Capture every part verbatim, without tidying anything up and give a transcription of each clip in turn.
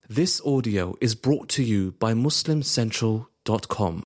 This audio is brought to you by muslim central dot com.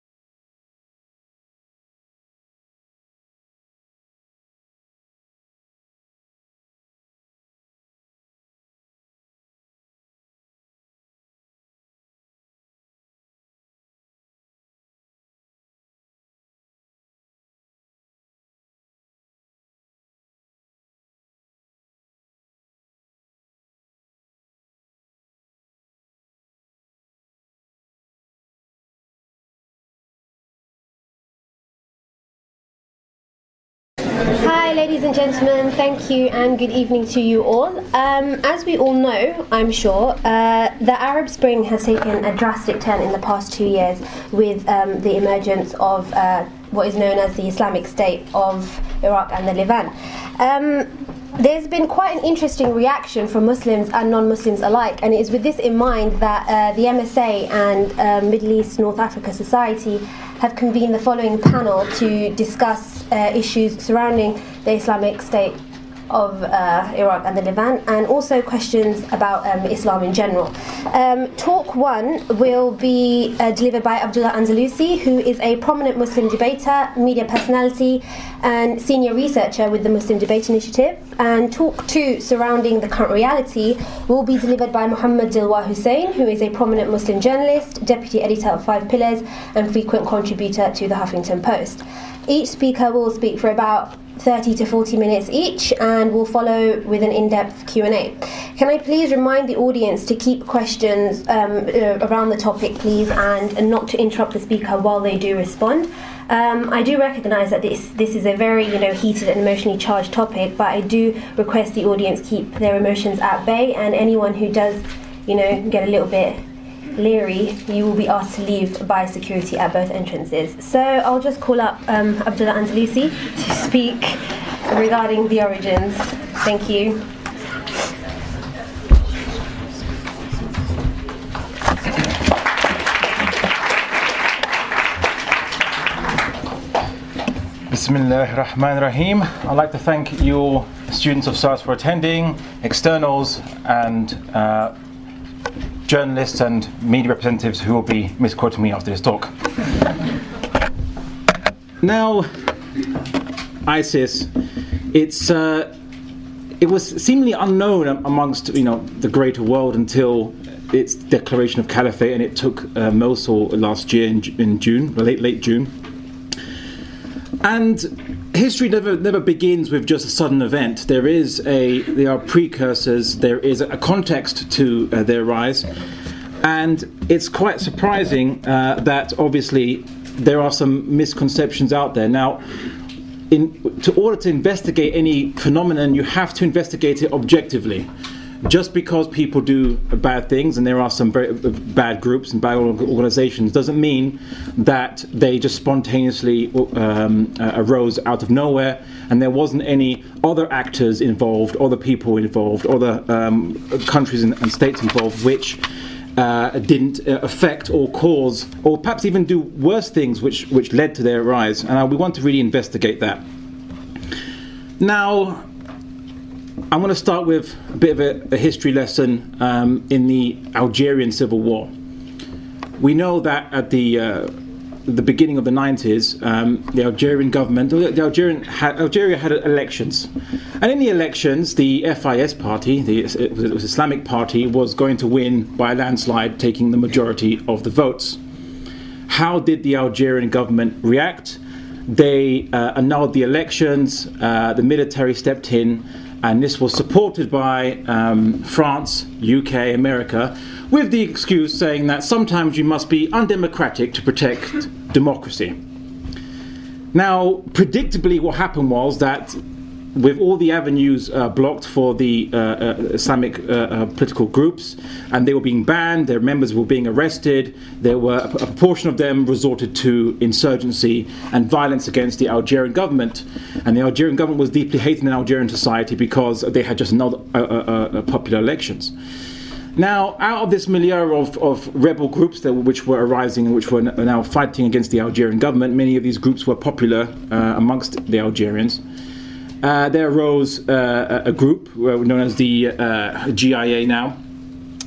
Hi ladies and gentlemen, thank you and good evening to you all. Um, as we all know, I'm sure, uh, the Arab Spring has taken a drastic turn in the past two years with um, the emergence of uh, what is known as the Islamic State of Iraq and the Levant. Um, There's been quite an interesting reaction from Muslims and non-Muslims alike, and it is with this in mind that uh, the M S A and uh, Middle East North Africa Society have convened the following panel to discuss uh, issues surrounding the Islamic State of uh, Iraq and the Levant, and also questions about um, Islam in general. Um, talk one will be uh, delivered by Abdullah Andalusi, who is a prominent Muslim debater, media personality, and senior researcher with the Muslim Debate Initiative. And talk two, surrounding the current reality, will be delivered by Muhammad Dilwar Hussain, who is a prominent Muslim journalist, deputy editor of Five Pillars, and frequent contributor to the Huffington Post. Each speaker will speak for about thirty to forty minutes each, and will follow with an in-depth Q and A. Can I please remind the audience to keep questions um, uh, around the topic, please, and, and not to interrupt the speaker while they do respond. Um, I do recognise that this this is a very you know heated and emotionally charged topic, but I do request the audience keep their emotions at bay, and anyone who does you know get a little bit leery, you will be asked to leave by security at both entrances. So I'll just call up um, Abdullah Andalusi to speak regarding the origins. Thank you. Bismillahir Rahmanir Rahim. I'd like to thank you, students of SARS, for attending, externals, and uh, journalists and media representatives who will be misquoting me after this talk. Now, ISIS, it's uh, it was seemingly unknown amongst you know the greater world until its declaration of caliphate, and it took uh, Mosul last year in, in June, late late June. And history never never begins with just a sudden event. There is a there are precursors. There is a context to uh, their rise, and it's quite surprising uh, that obviously there are some misconceptions out there. Now, in to order to investigate any phenomenon, you have to investigate it objectively. Just because people do bad things, and there are some very bad groups and bad organizations, doesn't mean that they just spontaneously um, uh, arose out of nowhere, and there wasn't any other actors involved, other people involved, other um, countries and, and states involved, which uh, didn't uh, affect or cause, or perhaps even do worse things, which, which led to their rise. And uh, we want to really investigate that. Now, I'm going to start with a bit of a, a history lesson um, in the Algerian Civil War. We know that at the uh, the beginning of the nineties, um, the Algerian government, the Algerian had, Algeria had elections, and in the elections, the F I S party, the it was Islamic Party, was going to win by a landslide, taking the majority of the votes. How did the Algerian government react? They uh, annulled the elections. Uh, the military stepped in. And this was supported by um, France, U K, America, with the excuse saying that sometimes you must be undemocratic to protect democracy. Now, predictably, what happened was that with all the avenues uh, blocked for the uh, uh, Islamic uh, uh, political groups, and they were being banned, their members were being arrested, there were a, a proportion of them resorted to insurgency and violence against the Algerian government. And the Algerian government was deeply hated in Algerian society because they had just another uh, uh, uh, popular elections. Now, out of this milieu of, of rebel groups that, which were arising and which were n- now fighting against the Algerian government, many of these groups were popular uh, amongst the Algerians. Uh, there arose uh, a group known as the uh, G I A now,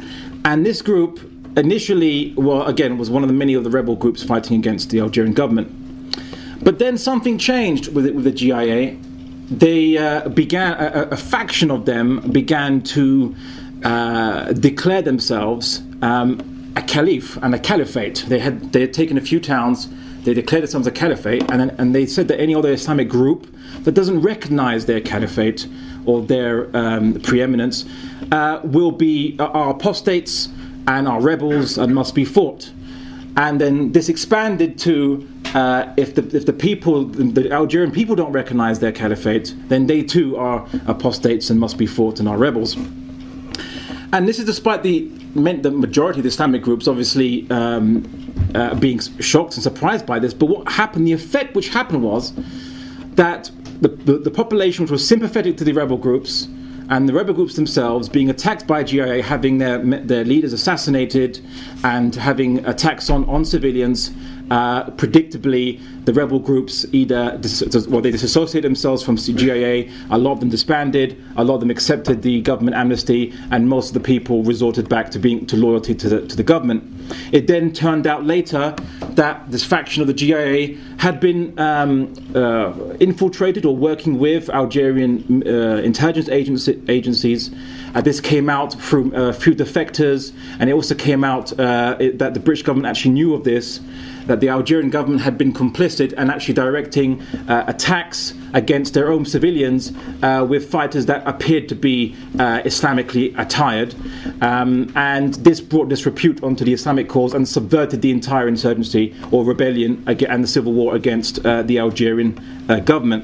And this group initially, well, again, was one of the many of the rebel groups fighting against the Algerian government. But then something changed with it, with the G I A. They uh, began, a, a faction of them began to uh, declare themselves um, a caliph and a caliphate. They had they had taken a few towns, they declared themselves a caliphate, and then, and they said that any other Islamic group that doesn't recognize their caliphate or their um, preeminence uh, will be uh, are apostates and are rebels and must be fought. And then this expanded to uh, if the if the people, the Algerian people, don't recognize their caliphate, then they too are apostates and must be fought and are rebels. And this is despite the meant the majority of the Islamic groups obviously um, uh, being shocked and surprised by this. But what happened? The effect which happened was that the, the, the population, which was sympathetic to the rebel groups, and the rebel groups themselves being attacked by G I A, having their their leaders assassinated, and having attacks on, on civilians, uh, predictably the rebel groups either dis- well they disassociated themselves from G I A. A lot of them disbanded. A lot of them accepted the government amnesty, and most of the people resorted back to being to loyalty to the to the government. It then turned out later that this faction of the G I A had been um, uh, infiltrated or working with Algerian uh, intelligence agency, agencies. Uh, this came out through a few defectors, and it also came out uh, it, that the British government actually knew of this, that the Algerian government had been complicit and actually directing uh, attacks against their own civilians uh, with fighters that appeared to be uh, Islamically attired. Um, and this brought disrepute onto the Islamic cause and subverted the entire insurgency or rebellion ag- and the civil war against uh, the Algerian uh, government.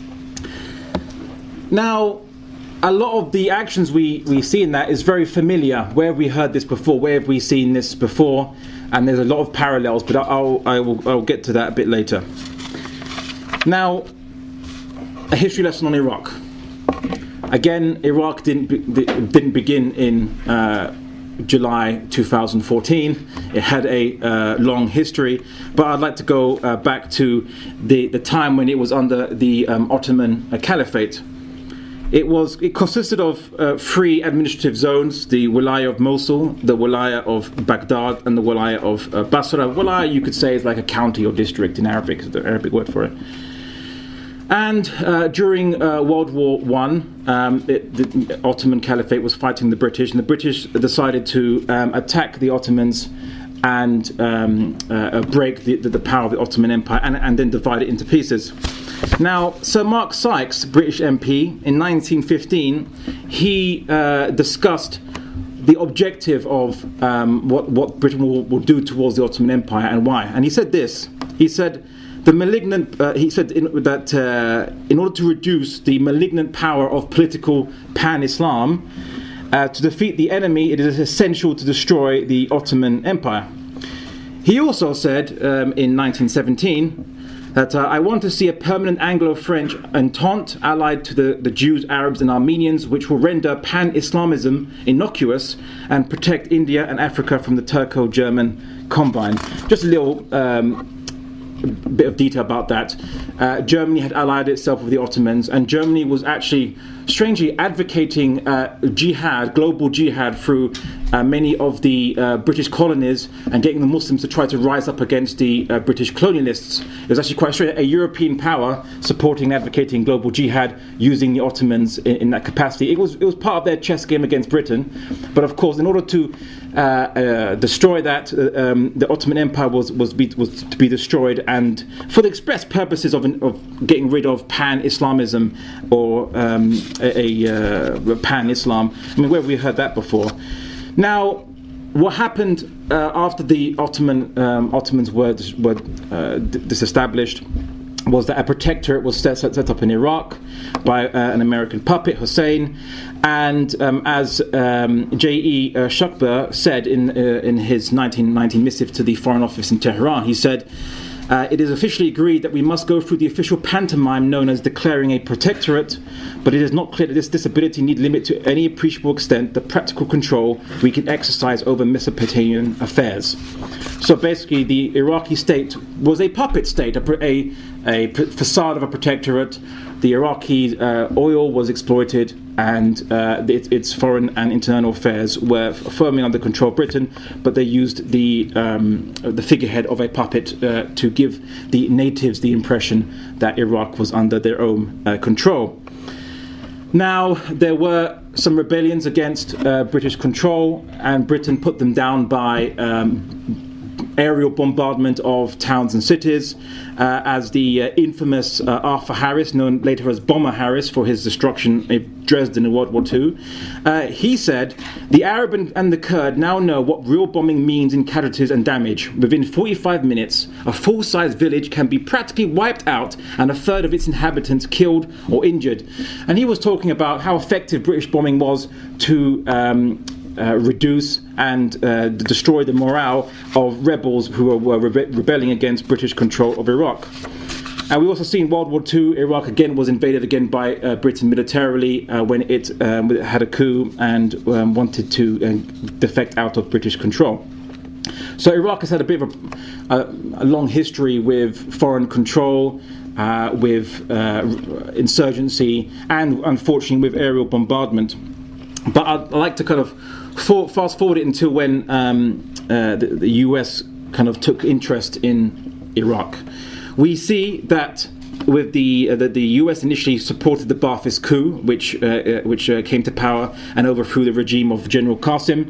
Now, a lot of the actions we, we see in that is very familiar. Where have we heard this before? Where have we seen this before? And there's a lot of parallels, but I'll, I will I'll get to that a bit later. Now, a history lesson on Iraq. Again, Iraq didn't be, didn't begin in uh, July two thousand fourteen. It had a uh, long history, but I'd like to go uh, back to the, the time when it was under the um, Ottoman uh, Caliphate. It was. It consisted of uh, three administrative zones: the Wilaya of Mosul, the Wilaya of Baghdad, and the Wilaya of uh, Basra. Wilaya, you could say, is like a county or district in Arabic, is the Arabic word for it. And uh, during uh, World War One, um, it, the Ottoman Caliphate was fighting the British, and the British decided to um, attack the Ottomans and um, uh, break the, the, the power of the Ottoman Empire, and, and then divide it into pieces. Now, Sir Mark Sykes, British M P, in nineteen fifteen, he uh, discussed the objective of um, what, what Britain will, will do towards the Ottoman Empire and why. And he said this. He said, the malignant. Uh, he said in, that uh, in order to reduce the malignant power of political pan-Islam, uh, to defeat the enemy, it is essential to destroy the Ottoman Empire. He also said um, in nineteen seventeen. That uh, I want to see a permanent Anglo-French entente allied to the, the Jews, Arabs and Armenians, which will render pan-Islamism innocuous and protect India and Africa from the Turco-German combine. Just a little um, bit of detail about that. Uh, Germany had allied itself with the Ottomans, and Germany was actually strangely advocating uh, jihad, global jihad, through uh, many of the uh, British colonies and getting the Muslims to try to rise up against the uh, British colonialists. It was actually quite strange, a European power supporting and advocating global jihad using the Ottomans in, in that capacity. It was it was part of their chess game against Britain, but of course, in order to uh, uh, destroy that, uh, um, the Ottoman Empire was was, be, was to be destroyed, and for the express purposes of, of getting rid of pan-Islamism or um, a, a uh, pan-Islam. I mean, where have we heard that before? Now, what happened uh, after the Ottoman um, Ottomans were, were uh, disestablished was that a protectorate was set, set, set up in Iraq by uh, an American puppet, Hussein, and um, as um, J E Uh, Shukbir said in uh, in his nineteen nineteen missive to the Foreign Office in Tehran, he said, Uh, it is officially agreed that we must go through the official pantomime known as declaring a protectorate, but it is not clear that this disability need limit to any appreciable extent the practical control we can exercise over Mesopotamian affairs. So basically, the Iraqi state was a puppet state, a, a, a facade of a protectorate. The Iraqi uh, oil was exploited and uh, it, its foreign and internal affairs were firmly under control of Britain, but they used the um, the figurehead of a puppet uh, to give the natives the impression that Iraq was under their own uh, control. Now, there were some rebellions against uh, British control, and Britain put them down by um, aerial bombardment of towns and cities, uh, as the uh, infamous uh, Arthur Harris, known later as Bomber Harris for his destruction of Dresden in World War Two, uh, he said, "The Arab and, and the Kurd now know what real bombing means in casualties and damage. Within forty-five minutes, a full-sized village can be practically wiped out and a third of its inhabitants killed or injured." And he was talking about how effective British bombing was to um, Uh, reduce and uh, destroy the morale of rebels who were, were rebe- rebelling against British control of Iraq. And we also see in World War Two, Iraq again was invaded again by uh, Britain militarily uh, when it um, had a coup and um, wanted to uh, defect out of British control. So Iraq has had a bit of a, a, a long history with foreign control, uh, with uh, insurgency, and unfortunately with aerial bombardment. But I'd, I'd like to kind of for, fast forward it until when um, uh, the, the U S kind of took interest in Iraq. We see that with the uh, the, the U S initially supported the Ba'athist coup, which uh, uh, which uh, came to power and overthrew the regime of General Qasim,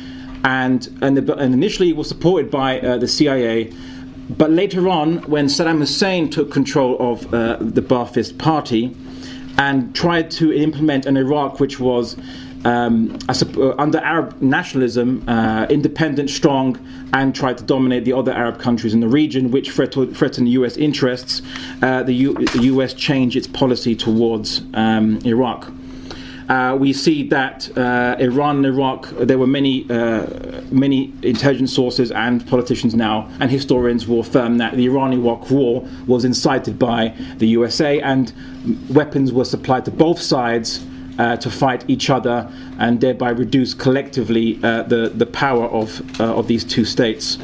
and and, the, and initially was supported by uh, the C I A. But later on, when Saddam Hussein took control of uh, the Ba'athist party and tried to implement an Iraq which was Um, as a, uh, under Arab nationalism, uh, independent, strong, and tried to dominate the other Arab countries in the region, which threatened, threatened U S interests, uh, the, U, the U S changed its policy towards um, Iraq. Uh, we see that uh, Iran and Iraq, there were many uh, many intelligence sources and politicians now, and historians will affirm that the Iran-Iraq war was incited by the U S A, and weapons were supplied to both sides Uh, to fight each other and thereby reduce collectively uh, the, the power of, uh, of these two states.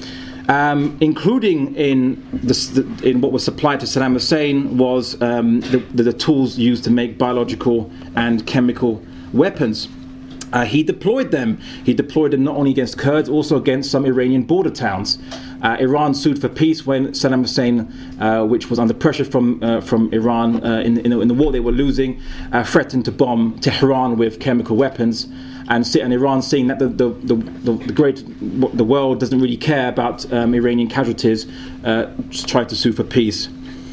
Um, including in, this, the, in what was supplied to Saddam Hussein was um, the, the, the tools used to make biological and chemical weapons. Uh, he deployed them. He deployed them not only against Kurds, also against some Iranian border towns. Uh, Iran sued for peace when Saddam Hussein, uh, which was under pressure from uh, from Iran uh, in, in, in the war they were losing, uh, threatened to bomb Tehran with chemical weapons. And, and Iran, seeing that the the, the, the, the great the world doesn't really care about um, Iranian casualties, uh, just tried to sue for peace.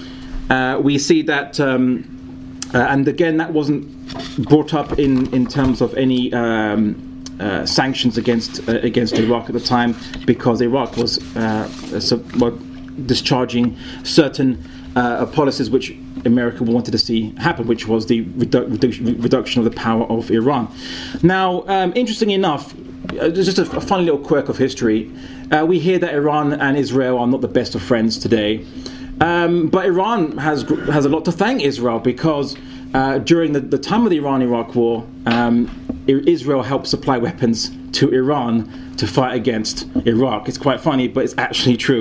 Uh, we see that, um, uh, and again, that wasn't brought up in, in terms of any um, uh, sanctions against uh, against Iraq at the time, because Iraq was uh, so, well, discharging certain uh, policies which America wanted to see happen, which was the redu- redu- reduction of the power of Iran. Now, um, interesting enough, uh, just a, a funny little quirk of history, uh, we hear that Iran and Israel are not the best of friends today, um, but Iran has has a lot to thank Israel, because Uh, during the, the time of the Iran-Iraq war, um, Israel helped supply weapons to Iran to fight against Iraq. It's quite funny, but it's actually true.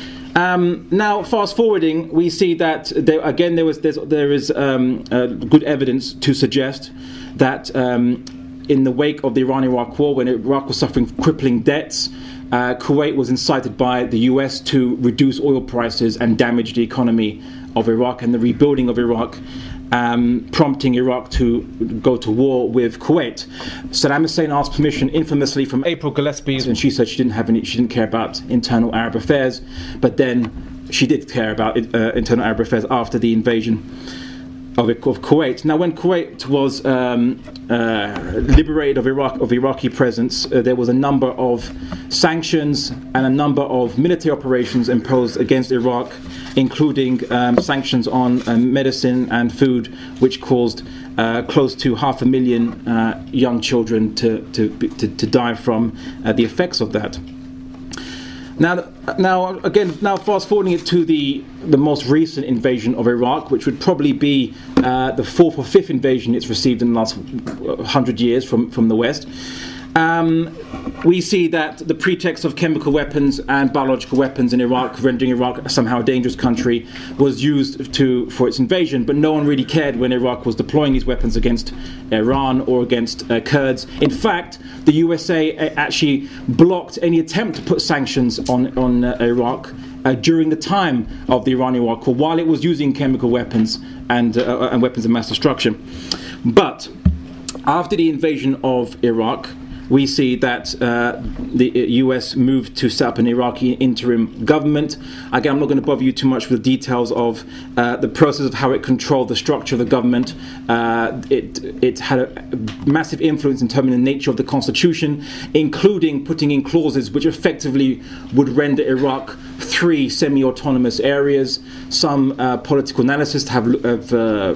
Um, now, fast forwarding, we see that there, again there was there is um, uh, good evidence to suggest that um, in the wake of the Iran-Iraq war, when Iraq was suffering crippling debts, uh, Kuwait was incited by the U S to reduce oil prices and damage the economy of Iraq and the rebuilding of Iraq. Um, prompting Iraq to go to war with Kuwait. Saddam Hussein asked permission infamously from April Gillespie, and she said she didn't have any, she didn't care about internal Arab affairs, but then she did care about it, uh, internal Arab affairs after the invasion of, of Kuwait. Now, when Kuwait was um, uh, liberated of Iraq of Iraqi presence, uh, there was a number of sanctions and a number of military operations imposed against Iraq, including um, sanctions on um, medicine and food, which caused uh, close to half a million uh, young children to to, to, to die from uh, the effects of that. Now, now again, now fast forwarding it to the the most recent invasion of Iraq, which would probably be uh, the fourth or fifth invasion it's received in the last hundred years from from the West. Um, we see that the pretext of chemical weapons and biological weapons in Iraq, rendering Iraq somehow a dangerous country, was used to for its invasion, but no one really cared when Iraq was deploying these weapons against Iran or against uh, Kurds. In fact, the U S A actually blocked any attempt to put sanctions on, on uh, Iraq uh, during the time of the Iran-Iraq War, while it was using chemical weapons and, uh, and weapons of mass destruction. But after the invasion of Iraq, we see that uh, the U S moved to set up an Iraqi interim government. Again, I'm not going to bother you too much with the details of uh, the process of how it controlled the structure of the government. Uh, it, it had a massive influence in determining the nature of the constitution, including putting in clauses which effectively would render Iraq three semi-autonomous areas. Some uh, political analysts have have, uh,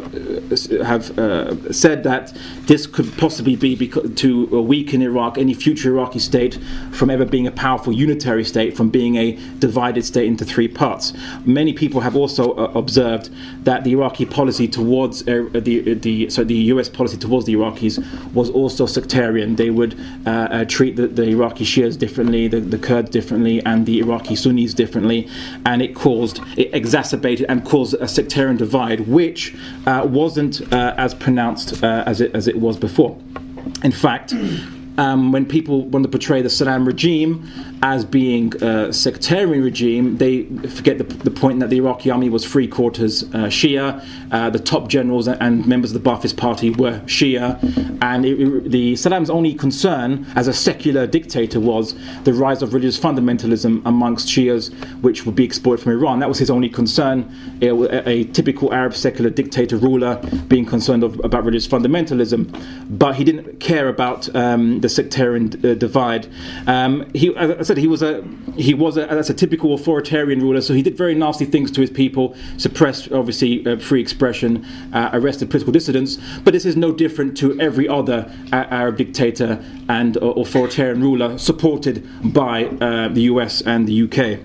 have uh, said that this could possibly be because, to weaken Iraq, any future Iraqi state, from ever being a powerful unitary state, from being a divided state into three parts. Many people have also uh, observed that the Iraqi policy towards uh, the the so the U S policy towards the Iraqis was also sectarian. They would uh, uh, treat the, the Iraqi Shias differently, the, the Kurds differently, and the Iraqi Sunnis differently, and it caused, it exacerbated and caused a sectarian divide, which uh, wasn't uh, as pronounced uh, as it as it was before. In fact, Um, when people want to portray the Saddam regime as being a sectarian regime, they forget the, the point that the Iraqi army was three quarters uh, Shia. Uh, the top generals and members of the Ba'athist party were Shia, and it, it, the Saddam's only concern as a secular dictator was the rise of religious fundamentalism amongst Shias, which would be exported from Iran. That was his only concern. It, a, a typical Arab secular dictator ruler being concerned of, about religious fundamentalism, but he didn't care about um, the sectarian uh, divide. Um, he, as I said, he was a he was a, as a typical authoritarian ruler. So he did very nasty things to his people, suppressed obviously uh, free expression, uh, arrested political dissidents. But this is no different to every other uh, Arab dictator and uh, authoritarian ruler supported by uh, the U S and the U K.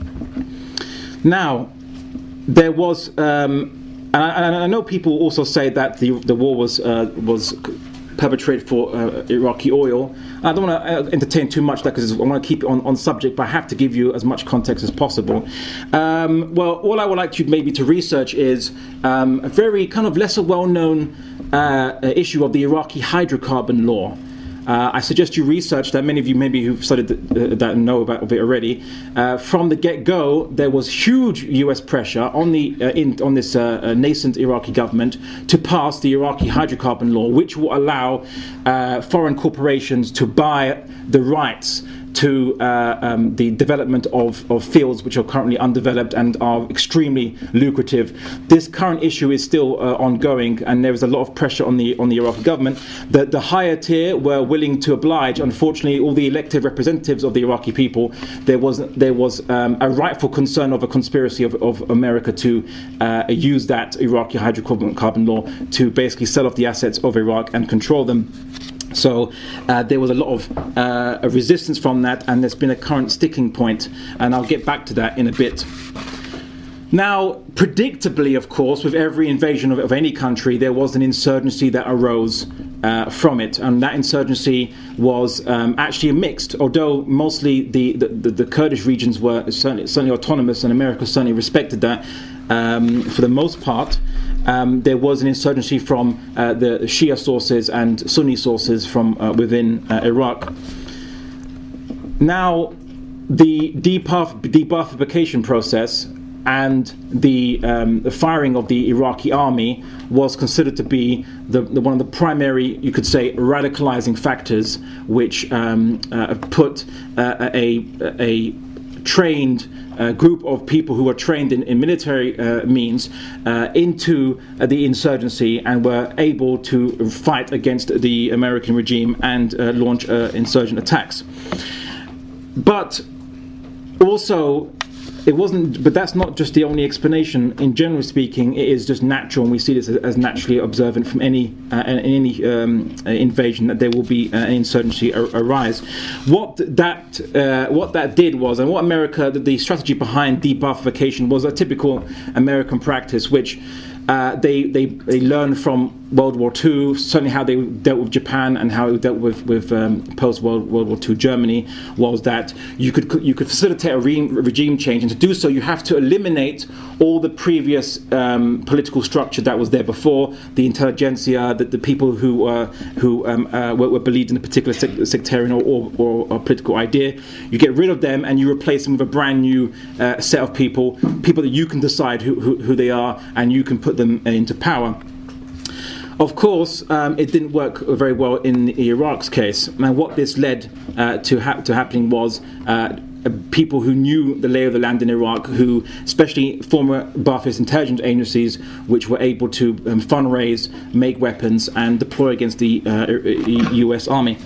Now, there was, um, and, I, and I know people also say that the the war was uh, was. perpetrated for uh, Iraqi oil. I don't want to entertain too much that because I want to keep it on, on subject, but I have to give you as much context as possible. Um, well, all I would like you maybe to research is um, a very kind of lesser well-known uh, issue of the Iraqi hydrocarbon law. Uh, I suggest you research that. Many of you maybe who've studied uh, that know about it already. Uh, from the get-go, there was huge U S pressure on the uh, in, on this uh, uh, nascent Iraqi government to pass the Iraqi hydrocarbon law, which will allow uh, foreign corporations to buy the rights to uh, um, the development of, of fields which are currently undeveloped and are extremely lucrative. This current issue is still uh, ongoing, and there is a lot of pressure on the on the Iraqi government. The, the higher tier were willing to oblige. Unfortunately, all the elected representatives of the Iraqi people, there was there was um, a rightful concern of a conspiracy of, of America to uh, use that Iraqi hydrocarbon law to basically sell off the assets of Iraq and control them. So uh, there was a lot of uh, a resistance from that, and there's been a current sticking point, and I'll get back to that in a bit. Now, predictably, of course, with every invasion of, of any country, there was an insurgency that arose uh, from it, and that insurgency was um, actually mixed. Although mostly the, the, the Kurdish regions were certainly, certainly autonomous, and America certainly respected that um, for the most part. Um, there was an insurgency from uh, the Shia sources and Sunni sources from uh, within uh, Iraq. Now, the de-Baathification process and the, um, the firing of the Iraqi army was considered to be the, the one of the primary, you could say, radicalizing factors which um, uh, put uh, a, a trained A group of people who were trained in, in military uh, means uh, into uh, the insurgency and were able to fight against the American regime and uh, launch uh, insurgent attacks. But also, it wasn't. But that's not just the only explanation. In general speaking, it is just natural, and we see this as, as naturally observant from any uh, any um, invasion that there will be uh, an insurgency ar- arise. What that uh, what that did was, and what America, the, the strategy behind de-Baathification was a typical American practice, which uh, they they they learned from World War Two, certainly how they dealt with Japan and how it dealt with, with um, post-World World War Two Germany, was that you could you could facilitate a re- regime change, and to do so you have to eliminate all the previous um, political structure that was there before, the intelligentsia, the, the people who uh, who um, uh, were, were believed in a particular sec- sectarian or, or, or, or political idea. You get rid of them and you replace them with a brand new uh, set of people, people that you can decide who, who, who they are, and you can put them into power. Of course, um, it didn't work very well in Iraq's case. And what this led uh, to, ha- to happening was uh, people who knew the lay of the land in Iraq, who, especially former Ba'athist intelligence agencies, which were able to um, fundraise, make weapons, and deploy against the uh, U S Army.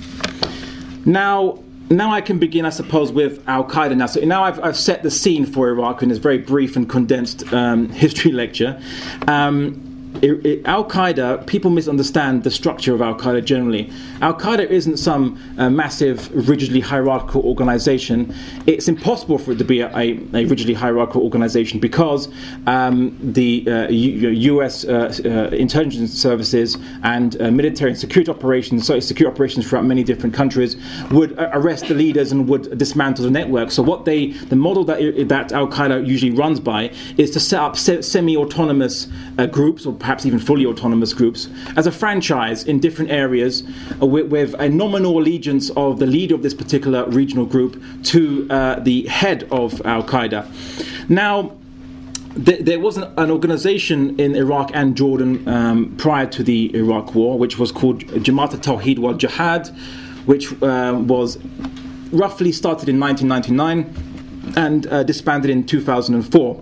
Now, now I can begin, I suppose, with Al-Qaeda. Now, so now I've, I've set the scene for Iraq in this very brief and condensed um, history lecture. Um, It, it, Al-Qaeda, people misunderstand the structure of Al-Qaeda generally. Al-Qaeda isn't some uh, massive, rigidly hierarchical organization. It's impossible for it to be a, a, a rigidly hierarchical organization because um, the uh, U- US uh, uh, intelligence services and uh, military and security operations, so security operations throughout many different countries, would uh, arrest the leaders and would dismantle the network. So what they, the model that, that Al-Qaeda usually runs by is to set up se- semi-autonomous uh, groups, or perhaps even fully autonomous groups, as a franchise in different areas uh, with, with a nominal allegiance of the leader of this particular regional group to uh, the head of Al-Qaeda. Now, th- there was an, an organization in Iraq and Jordan um, prior to the Iraq War, which was called Jamaat al-Tawheed wal Jihad, which uh, was roughly started in nineteen ninety-nine and uh, disbanded in two thousand four.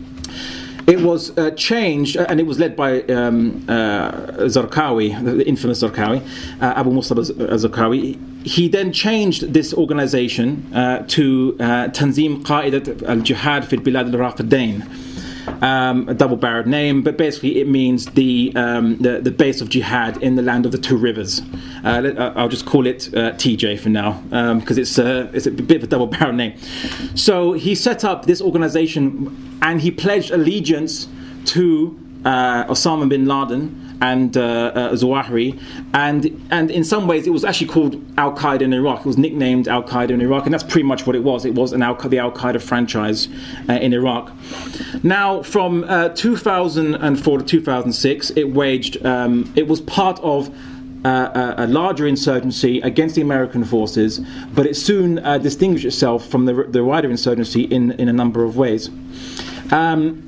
It was uh, changed, uh, and it was led by um, uh, Zarqawi, the infamous Zarqawi, uh, Abu Musab Zarqawi. He then changed this organization uh, to uh, Tanzim Qa'idat al-Jihad fi al-Bilad al-Rafidain. Um, a double-barreled name, but basically it means the, um, the the base of jihad in the land of the two rivers. Uh, let, uh, I'll just call it uh, T J for now, because um, it's, uh, it's a bit of a double-barreled name. So he set up this organization and he pledged allegiance to uh, Osama bin Laden and uh, uh, Zawahiri, and and in some ways it was actually called Al-Qaeda in Iraq. It was nicknamed Al-Qaeda in Iraq, and that's pretty much what it was. It was an Al- the Al-Qaeda franchise uh, in Iraq. Now, from uh, two thousand four to two thousand six, it waged. Um, it was part of uh, a, a larger insurgency against the American forces, but it soon uh, distinguished itself from the, the wider insurgency in in a number of ways. Um,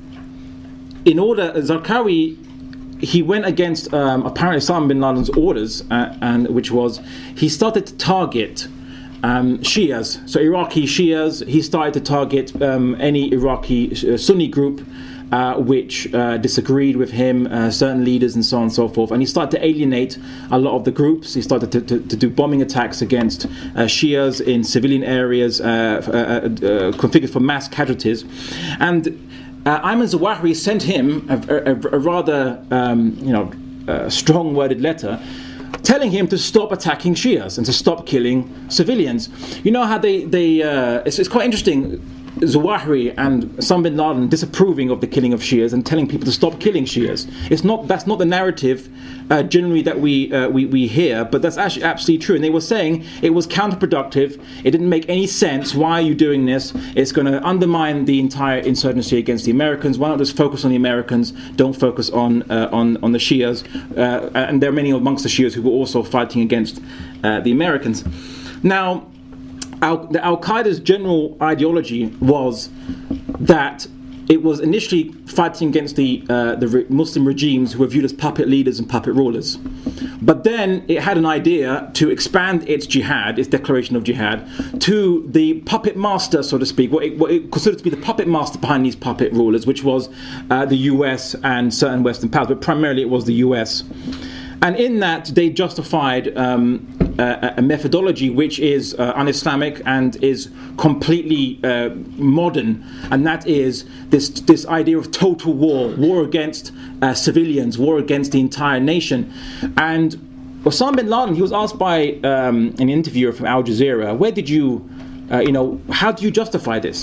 in order, Zarqawi, he went against um, apparently Osama bin Laden's orders, uh, and which was he started to target um, Shias, so Iraqi Shias. He started to target um, any Iraqi uh, Sunni group uh, which uh, disagreed with him, uh, certain leaders, and so on and so forth. And he started to alienate a lot of the groups. He started to, to, to do bombing attacks against uh, Shias in civilian areas, uh, uh, uh, configured for mass casualties, and Uh, Ayman Zawahiri sent him a, a, a rather, um, you know, uh, strong-worded letter telling him to stop attacking Shias and to stop killing civilians. You know how they, they uh, it's, it's quite interesting, Zawahiri and Osama bin Laden disapproving of the killing of Shias and telling people to stop killing Shias. It's not, that's not the narrative uh, generally that we, uh, we we hear, but that's actually absolutely true. And they were saying it was counterproductive. It didn't make any sense. Why are you doing this? It's going to undermine the entire insurgency against the Americans. Why not just focus on the Americans? Don't focus on uh, on on the Shias. Uh, and there are many amongst the Shias who were also fighting against uh, the Americans. Now, Al- the Al-Qaeda's general ideology was that it was initially fighting against the uh, the re- Muslim regimes who were viewed as puppet leaders and puppet rulers. But then it had an idea to expand its jihad, its declaration of jihad, to the puppet master, so to speak, what it, what it considered to be the puppet master behind these puppet rulers, which was uh, the U S and certain Western powers, but primarily it was the U S. And in that, they justified um, a, a methodology which is uh, un-Islamic and is completely uh, modern, and that is this this idea of total war, war against uh, civilians, war against the entire nation. And Osama bin Laden, he was asked by um, an interviewer from Al Jazeera, where did you, uh, you know, how do you justify this?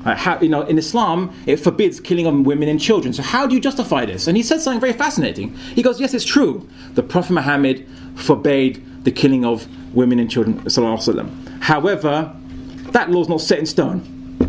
Uh, how, you know, in Islam, it forbids killing of women and children. So how do you justify this? And he said something very fascinating. He goes, yes, it's true. The Prophet Muhammad forbade the killing of women and children, sallallahu alaihi wasallam. However, that law is not set in stone.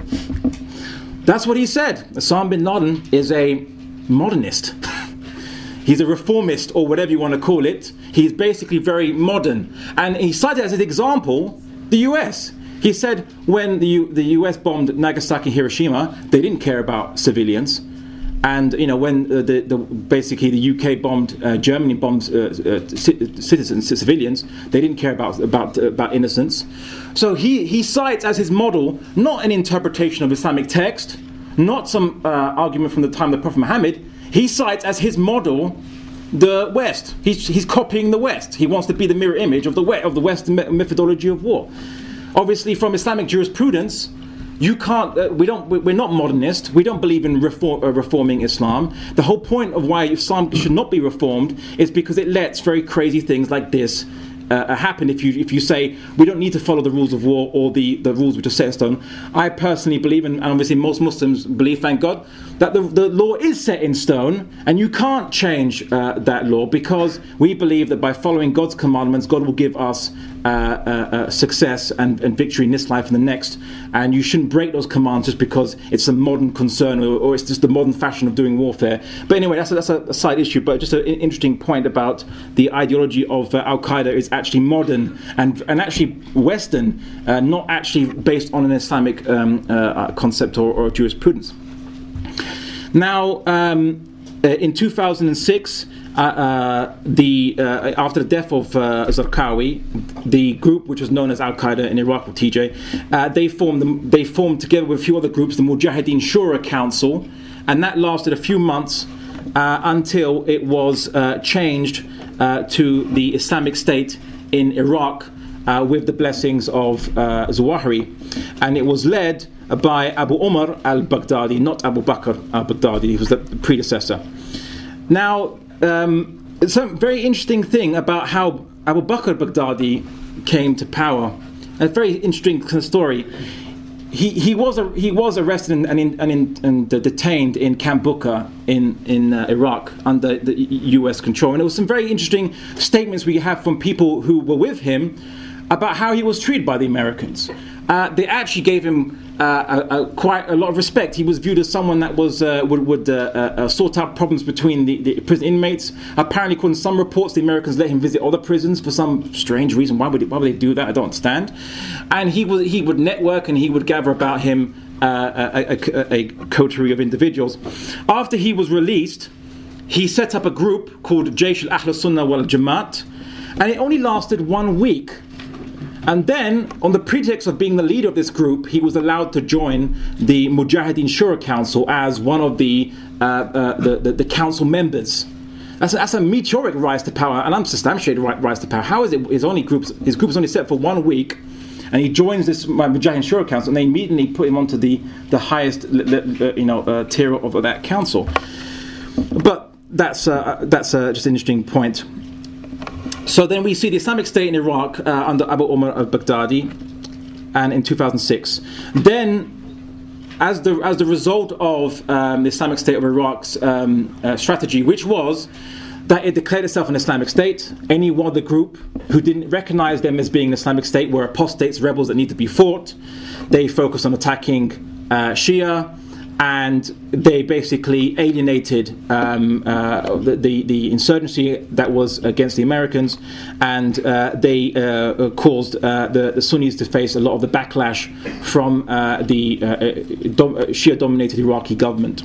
That's what he said. Osama bin Laden is a modernist. He's a reformist, or whatever you want to call it. He's basically very modern. And he cited as an example the U S. He said when the, U- the U S bombed Nagasaki and Hiroshima, they didn't care about civilians. And you know, when uh, the, the basically the U K bombed uh, Germany bombed uh, uh, c- citizens, civilians, they didn't care about about uh, about innocence. So he he cites as his model not an interpretation of Islamic text, not some uh, argument from the time of the Prophet Muhammad. He cites as his model the West. He's he's copying the West. He wants to be the mirror image of the West, of the Western methodology of war. Obviously, from Islamic jurisprudence, you can't. Uh, we don't. We're not modernist. We don't believe in reform, uh, reforming Islam. The whole point of why Islam should not be reformed is because it lets very crazy things like this uh, happen. If you if you say we don't need to follow the rules of war or the, the rules which are set in stone, I personally believe, and obviously most Muslims believe, thank God, that the, the law is set in stone, and you can't change uh, that law, because we believe that by following God's commandments, God will give us uh, uh, uh, success and, and victory in this life and the next. And you shouldn't break those commands just because it's a modern concern or, or it's just the modern fashion of doing warfare. But anyway, that's a, that's a side issue. But just an interesting point about the ideology of uh, Al Qaeda is actually modern and and actually Western, uh, not actually based on an Islamic um, uh, concept or, or jurisprudence. Now, um, uh, in two thousand six, uh, uh, the uh, after the death of uh, Zarqawi, the group which was known as Al Qaeda in Iraq, or T J, uh, they formed the, they formed together with a few other groups the Mujahideen Shura Council, and that lasted a few months uh, until it was uh, changed uh, to the Islamic State in Iraq uh, with the blessings of uh, Zawahiri, and it was led by Abu Umar al-Baghdadi, not Abu Bakr al-Baghdadi, he was the predecessor. Now, um, it's a very interesting thing about how Abu Bakr al-Baghdadi came to power. A very interesting story. He he was a, he was arrested and and, in, and, in, and detained in Camp Bucca in in uh, Iraq under the U S control, and there was some very interesting statements we have from people who were with him about how he was treated by the Americans. Uh, they actually gave him uh, a, a, quite a lot of respect. He was viewed as someone that was uh, would, would uh, uh, sort out problems between the, the prison inmates. Apparently, according to some reports, the Americans let him visit other prisons for some strange reason. Why would it, why would they do that? I don't understand. And he would he would network and he would gather about him uh, a, a, a coterie of individuals. After he was released, he set up a group called Jaysh al-Ahl Sunnah wal Jamaat, and it only lasted one week. And then, on the pretext of being the leader of this group, he was allowed to join the Mujahideen Shura Council as one of the uh, uh, the, the, the council members. That's a, that's a meteoric rise to power, an unsubstantiated rise to power. How is it his only groups? His group is only set for one week, and he joins this Mujahideen Shura Council, and they immediately put him onto the the highest you know uh, tier of, of that council. But that's uh, that's uh, just an interesting point. So then we see the Islamic State in Iraq uh, under Abu Umar al-Baghdadi, and in two thousand six. Then, as the as the result of um, the Islamic State of Iraq's um, uh, strategy, which was that it declared itself an Islamic State, any one of the group who didn't recognize them as being an Islamic State were apostates, rebels that need to be fought. They focused on attacking uh, Shia, and they basically alienated um, uh, the, the the insurgency that was against the Americans, and uh, they uh, caused uh, the, the Sunnis to face a lot of the backlash from uh, the uh, dom- Shia-dominated Iraqi government.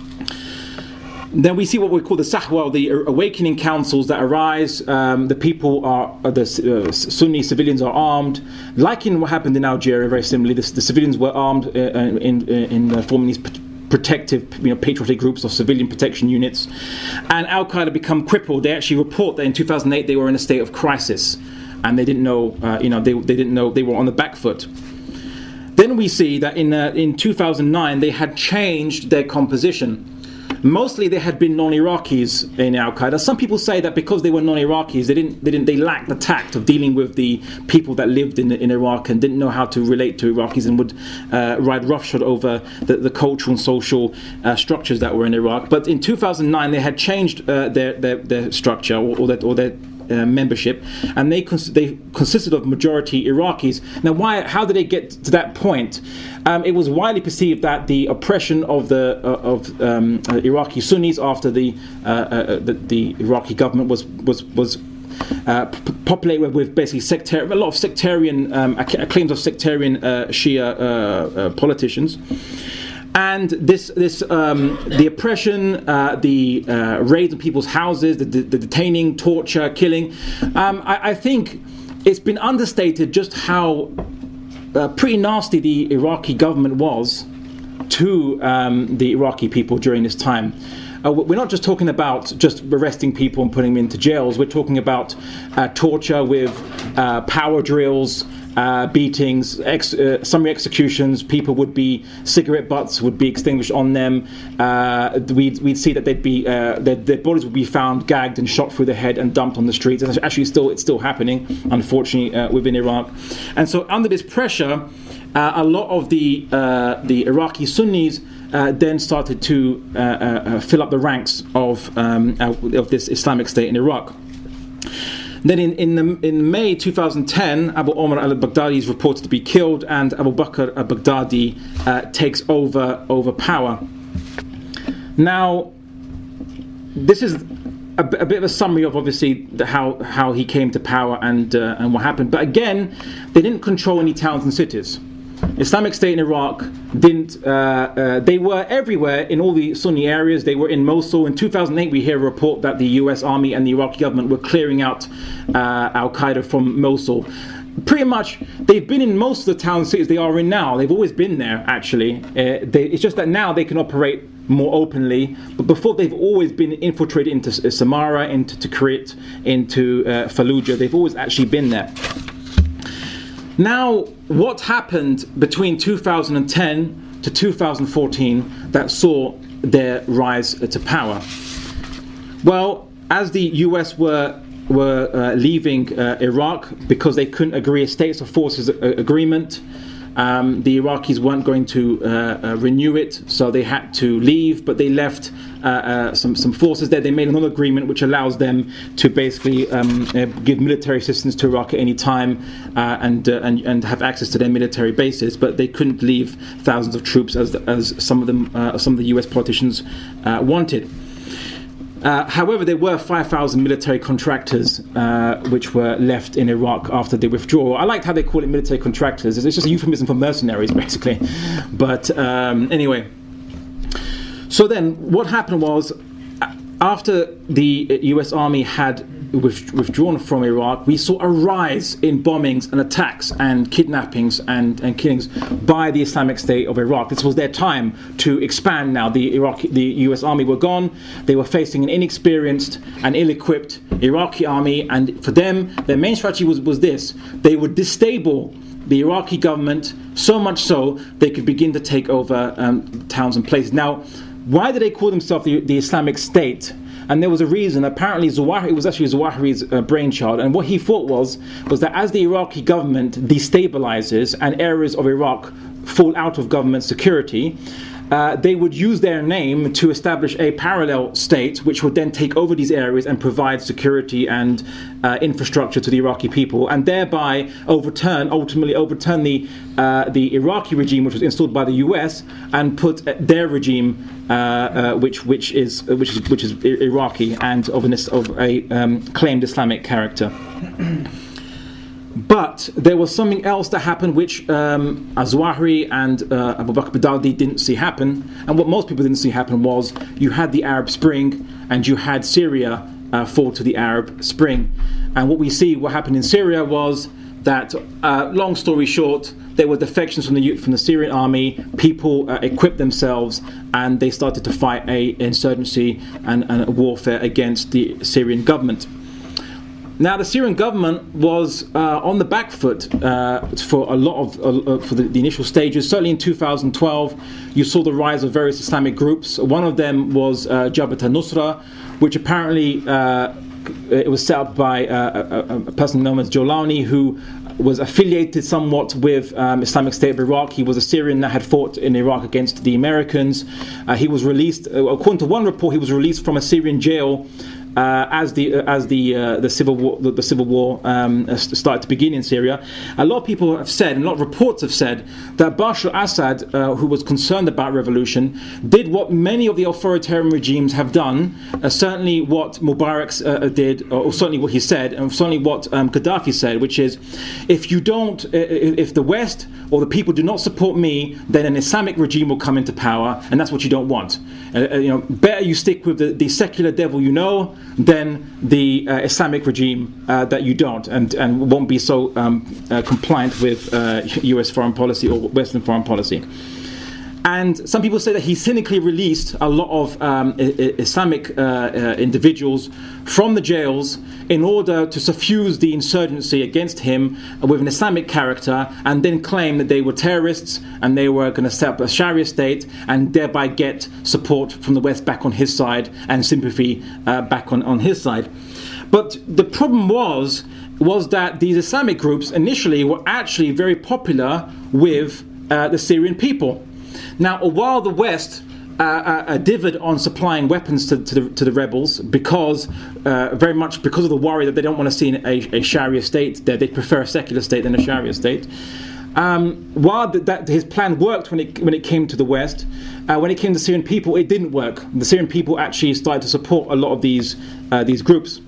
Then we see what we call the Sahwa, the awakening councils that arise. Um, the people are, uh, the uh, Sunni civilians are armed, like in what happened in Algeria. Very similarly, the, the civilians were armed uh, in in uh, forming these protective, you know, patriotic groups or civilian protection units. And Al Qaeda become crippled. They actually report that in two thousand eight they were in a state of crisis, and they didn't know, uh, you know, they they didn't know they were on the back foot. Then we see that in uh, in two thousand nine they had changed their composition. Mostly they had been non-Iraqis in Al-Qaeda. Some people say that because they were non-Iraqis, they didn't, they didn't, they lacked the tact of dealing with the people that lived in in Iraq and didn't know how to relate to Iraqis and would uh, ride roughshod over the, the cultural and social uh, structures that were in Iraq. But in two thousand nine, they had changed uh, their, their their structure or, or their, or their Uh, membership, and they cons- they consisted of majority Iraqis. Now, why? How did they get to that point? Um, it was widely perceived that the oppression of the uh, of um, uh, Iraqi Sunnis after the, uh, uh, the the Iraqi government was was was. Uh, p- populated with basically sectarian, a lot of sectarian um, claims of sectarian uh, Shia uh, uh, politicians. And this, this, um, the oppression, uh, the uh, raids on people's houses, the, the, the detaining, torture, killing. Um, I, I think it's been understated just how uh, pretty nasty the Iraqi government was to um, the Iraqi people during this time. Uh, we're not just talking about just arresting people and putting them into jails. We're talking about uh, torture with uh, power drills, Uh, beatings, ex- uh, summary executions. People would be, cigarette butts would be extinguished on them. Uh, we'd, we'd see that they'd be, uh, their, their bodies would be found gagged and shot through the head and dumped on the streets. It's actually still, it's still happening, unfortunately, uh, within Iraq. And so, under this pressure, uh, a lot of the uh, the Iraqi Sunnis uh, then started to uh, uh, fill up the ranks of um, of this Islamic State in Iraq. Then in in, the, in May twenty ten, Abu Omar al-Baghdadi is reported to be killed, and Abu Bakr al-Baghdadi uh, takes over over power. Now, this is a, a bit of a summary of obviously the, how how he came to power and uh, and what happened. But again, they didn't control any towns and cities. Islamic State in Iraq didn't. Uh, uh, they were everywhere in all the Sunni areas. They were in Mosul. In two thousand eight, we hear a report that the U S Army and the Iraqi government were clearing out uh, Al Qaeda from Mosul. Pretty much, they've been in most of the towns and cities they are in now. They've always been there. Actually, uh, they, it's just that now they can operate more openly. But before, they've always been infiltrated into Samarra, into Tikrit, into uh, Fallujah. They've always actually been there. Now, what happened between two thousand ten to two thousand fourteen that saw their rise to power? Well, as the U S were were uh, leaving uh, Iraq because they couldn't agree a states of forces agreement, um, the Iraqis weren't going to uh, uh, renew it, so they had to leave. But they left uh, uh, some some forces there. They made another agreement which allows them to basically um, uh, give military assistance to Iraq at any time uh, and, uh, and and have access to their military bases. But they couldn't leave thousands of troops as as some of them uh, some of the U S politicians uh, wanted. Uh, however, there were five thousand military contractors uh, which were left in Iraq after the withdrawal. I liked how they call it military contractors. It's just a euphemism for mercenaries, basically. But um, anyway. So then, what happened was, after the U S Army had withdrawn from Iraq, we saw a rise in bombings and attacks and kidnappings and, and killings by the Islamic State of Iraq. This was their time to expand now. The Iraqi, the U S Army were gone. They were facing an inexperienced and ill-equipped Iraqi army, and for them, their main strategy was, was this. They would destabilize the Iraqi government so much so they could begin to take over um, towns and places. Now, why did they call themselves the, the Islamic State? And there was a reason. Apparently, Zawahiri, it was actually Zawahiri's uh, brainchild. And what he thought was, was that as the Iraqi government destabilizes and areas of Iraq fall out of government security, uh, they would use their name to establish a parallel state which would then take over these areas and provide security and uh, infrastructure to the Iraqi people, and thereby overturn, ultimately overturn the uh, the Iraqi regime which was installed by the U S and put their regime, uh, uh, which which is which is which is Iraqi and of, an, of a um, claimed Islamic character. But there was something else that happened which um, Zawahiri and uh, Abu Bakr al-Baghdadi didn't see happen. And what most people didn't see happen was you had the Arab Spring and you had Syria uh, fall to the Arab Spring. And what we see, what happened in Syria was that, uh, long story short, there were defections from the from the Syrian army. People uh, equipped themselves and they started to fight a insurgency and, and a warfare against the Syrian government. Now, the Syrian government was uh, on the back foot uh, for a lot of uh, for the, the initial stages. Certainly, in two thousand twelve, you saw the rise of various Islamic groups. One of them was uh, Jabhat al-Nusra, which apparently uh, it was set up by uh, a, a person known as Jolani, who was affiliated somewhat with um, Islamic State of Iraq. He was a Syrian that had fought in Iraq against the Americans. Uh, he was released, uh, according to one report, he was released from a Syrian jail Uh, as the uh, as the uh, the civil war the, the civil war um, started to begin in Syria. A lot of people have said, and a lot of reports have said, that Bashar al-Assad, uh, who was concerned about revolution, did what many of the authoritarian regimes have done. Uh, certainly, what Mubarak uh, did, or certainly what he said, and certainly what um, Gaddafi said, which is, if you don't, if the West or the people do not support me, then an Islamic regime will come into power, and that's what you don't want. Uh, you know, better you stick with the, the secular devil you know than the uh, Islamic regime uh, that you don't, and, and won't be so um, uh, compliant with uh, U S foreign policy or Western foreign policy. And some people say that he cynically released a lot of um, Islamic uh, uh, individuals from the jails in order to suffuse the insurgency against him with an Islamic character, and then claim that they were terrorists and they were going to set up a Sharia state and thereby get support from the West back on his side and sympathy uh, back on, on his side. But the problem was, was that these Islamic groups initially were actually very popular with uh, the Syrian people. Now, while the West uh, uh, dithered on supplying weapons to, to, the, to the rebels, because uh, very much because of the worry that they don't want to see a, a Sharia state there, they prefer a secular state than a Sharia state. Um, while th- that his plan worked when it when it came to the West, uh, when it came to Syrian people, it didn't work. The Syrian people actually started to support a lot of these uh, these groups.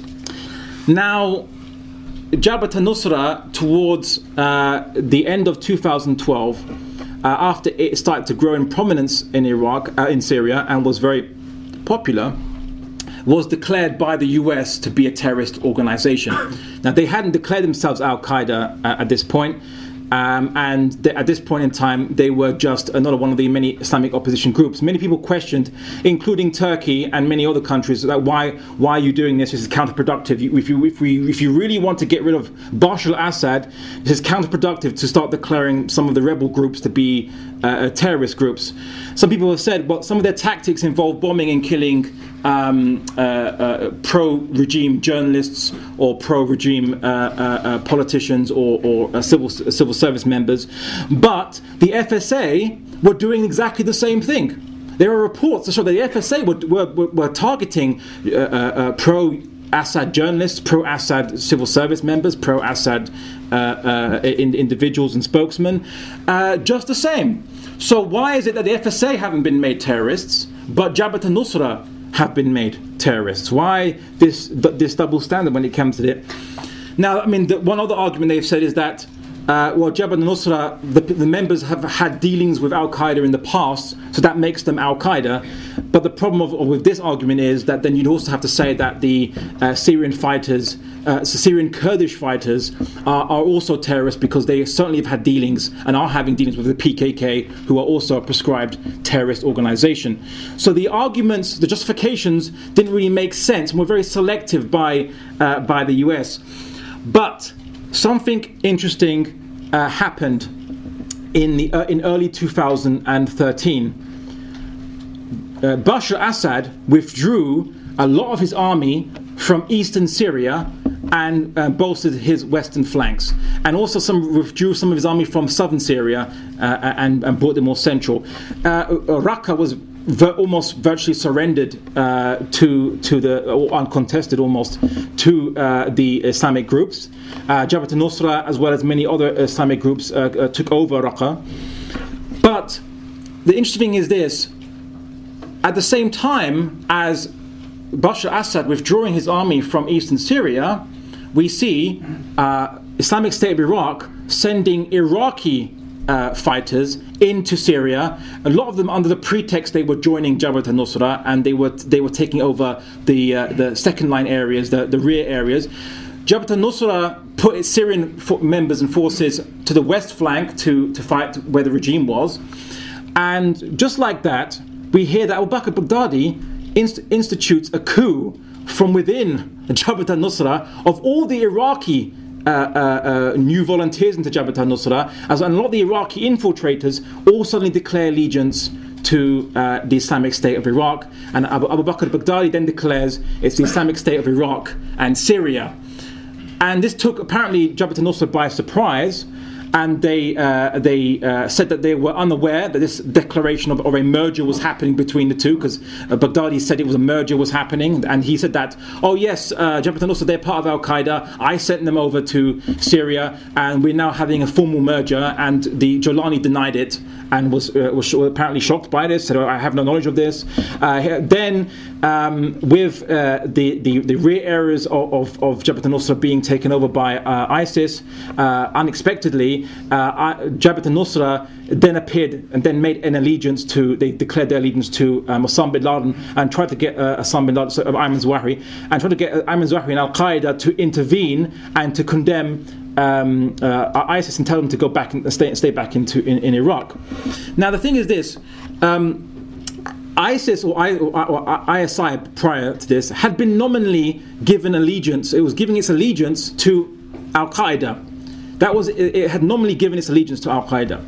Now, Jabhat al-Nusra, towards uh, the end of two thousand twelve. Uh, after it started to grow in prominence in Iraq, uh, in Syria, and was very popular, was declared by the U S to be a terrorist organization. Now, they hadn't declared themselves Al-Qaeda uh, at this point, um, and they, at this point in time, they were just another one of the many Islamic opposition groups. Many people questioned, including Turkey and many other countries, that why why are you doing this? This is counterproductive. You, if you if we if you really want to get rid of Bashar al-Assad, it is counterproductive to start declaring some of the rebel groups to be uh, terrorist groups. Some people have said, well, some of their tactics involve bombing and killing Um, uh, uh, pro-regime journalists or pro-regime uh, uh, uh, politicians or, or uh, civil uh, civil service members, but the F S A were doing exactly the same thing. There are reports that show that the F S A were, were, were targeting uh, uh, uh, pro-Assad journalists, pro-Assad civil service members, pro-Assad uh, uh, in, individuals and spokesmen, uh, just the same. So why is it that the F S A haven't been made terrorists, but Jabhat al-Nusra have been made terrorists? Why this this double standard when it comes to it? Now, I mean, the, one other argument they've said is that, uh, well, Jabhat al-Nusra, the, the members have had dealings with Al-Qaeda in the past, so that makes them Al-Qaeda. But the problem of, with this argument is that then you'd also have to say that the uh, Syrian fighters, uh, Syrian Kurdish fighters, are, are also terrorists, because they certainly have had dealings and are having dealings with the P K K, who are also a prescribed terrorist organization. So the arguments, the justifications, didn't really make sense and were very selective by uh, by the U S. But something interesting uh, happened in the uh, in early two thousand thirteen. Uh, Bashar al-Assad withdrew a lot of his army from eastern Syria and uh, bolstered his western flanks, and also some withdrew some of his army from southern Syria uh, and, and brought them more central. Uh, Raqqa was Vir- almost virtually surrendered uh, to to the or uncontested almost to uh, the Islamic groups. Uh, Jabhat al-Nusra, as well as many other Islamic groups, uh, uh, took over Raqqa. But the interesting thing is this: at the same time as Bashar al-Assad withdrawing his army from eastern Syria, we see uh, Islamic State of Iraq sending Iraqi Uh, fighters into Syria, a lot of them under the pretext they were joining Jabhat al-Nusra, and they were they were taking over the uh, the second line areas, the, the rear areas. Jabhat al-Nusra put its Syrian fo- members and forces to the west flank to, to fight where the regime was, and just like that, we hear that Abu Bakr al-Baghdadi inst- institutes a coup from within Jabhat al-Nusra of all the Iraqi uh, uh, uh, new volunteers into Jabhat al-Nusra, as and a lot of the Iraqi infiltrators all suddenly declare allegiance to uh, the Islamic State of Iraq, and Abu, Abu Bakr al-Baghdadi then declares it's the Islamic State of Iraq and Syria. And this took apparently Jabhat al-Nusra by surprise, and they uh, they uh, said that they were unaware that this declaration of, of a merger was happening between the two, because uh, Baghdadi said it was a merger was happening, and he said that, oh yes, uh, Jabhat al-Nusra, they're part of Al-Qaeda, I sent them over to Syria, and we're now having a formal merger, and the Jolani denied it, and was uh, was apparently shocked by this, said, oh, I have no knowledge of this. Uh, then, um, with uh, the, the, the rear areas of, of, of Jabhat al-Nusra being taken over by uh, ISIS, uh, unexpectedly, uh, Jabhat al-Nusra then appeared and then made an allegiance to, they declared their allegiance to um, Osama bin Laden, and tried to get uh, Osama bin Laden, so, uh, Ayman Zawahiri, and tried to get uh, Ayman Zawahiri and Al-Qaeda to intervene and to condemn Um, uh, ISIS and tell them to go back and stay, stay back into in, in Iraq. Now the thing is this: um, ISIS or, I, or, or I S I prior to this had been nominally given allegiance. It was giving its allegiance to Al-Qaeda. That was it, it had nominally given its allegiance to Al-Qaeda,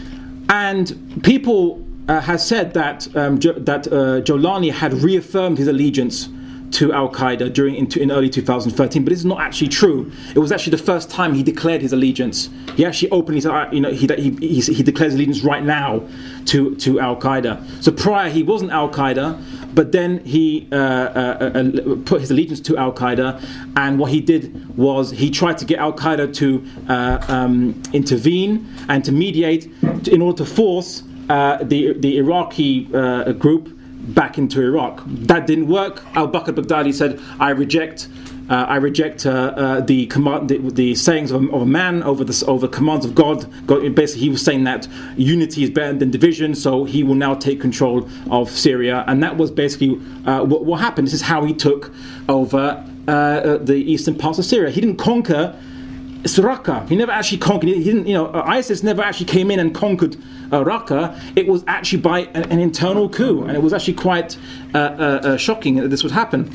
and people uh, have said that um, jo- that uh, Jolani had reaffirmed his allegiance to Al-Qaeda during into, in early two thousand thirteen, but this is not actually true. It was actually the first time he declared his allegiance. He actually openly said, you know, he he he, he declares allegiance right now to to Al-Qaeda. So prior he wasn't Al-Qaeda, but then he uh, uh, uh, put his allegiance to Al-Qaeda, and what he did was he tried to get Al-Qaeda to uh, um, intervene and to mediate to, in order to force uh, the the Iraqi uh, group back into Iraq. That didn't work. Abu Bakr al-Baghdadi said, I reject uh, I reject uh, uh, the command the, the sayings of a, of a man over the over commands of God. God. Basically he was saying that unity is better than division, so he will now take control of Syria, and that was basically uh, what, what happened. This is how he took over uh, the eastern parts of Syria. He didn't conquer Raqqa. He never actually conquered. He didn't, you know, ISIS never actually came in and conquered uh, Raqqa. It was actually by an, an internal coup, and it was actually quite uh, uh, uh, shocking that this would happen.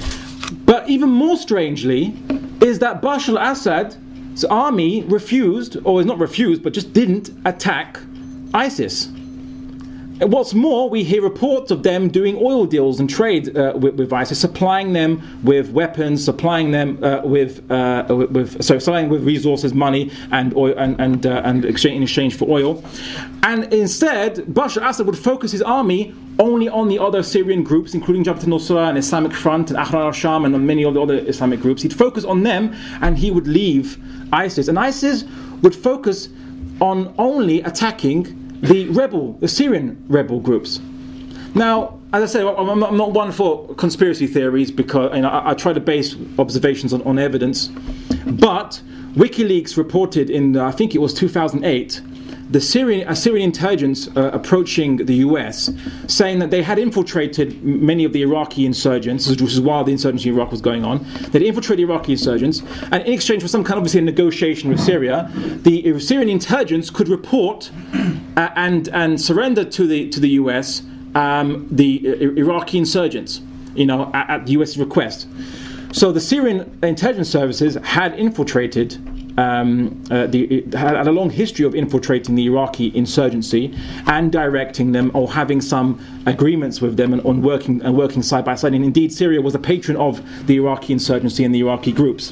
But even more strangely is that Bashar al-Assad's army refused, or is not refused, but just didn't attack ISIS. And what's more, we hear reports of them doing oil deals and trade uh, with, with ISIS, supplying them with weapons, supplying them uh, with, uh, with, with, so supplying with resources, money, and oil, and and, uh, and exchange, in exchange for oil. And instead, Bashar al-Assad would focus his army only on the other Syrian groups, including Jabhat al-Nusra and Islamic Front and Ahrar al-Sham and many of the other Islamic groups. He'd focus on them, and he would leave ISIS. And ISIS would focus on only attacking the rebel, the Syrian rebel groups. Now, as I say, I'm not, I'm not one for conspiracy theories, because you know, I, I try to base observations on, on evidence. But WikiLeaks reported in, uh, I think it was two thousand eight, the Syrian, uh, Syrian intelligence uh, approaching the U S, saying that they had infiltrated many of the Iraqi insurgents, which is while the insurgency in Iraq was going on. They'd infiltrated Iraqi insurgents, and in exchange for some kind of obviously a negotiation with Syria, the Syrian intelligence could report uh, and and surrender to the to the U S um, the uh, Iraqi insurgents, you know, at, at the U S request. So the Syrian intelligence services had infiltrated. Um, uh, the, had a long history of infiltrating the Iraqi insurgency and directing them, or having some agreements with them, and on working and working side by side. And indeed, Syria was a patron of the Iraqi insurgency and the Iraqi groups.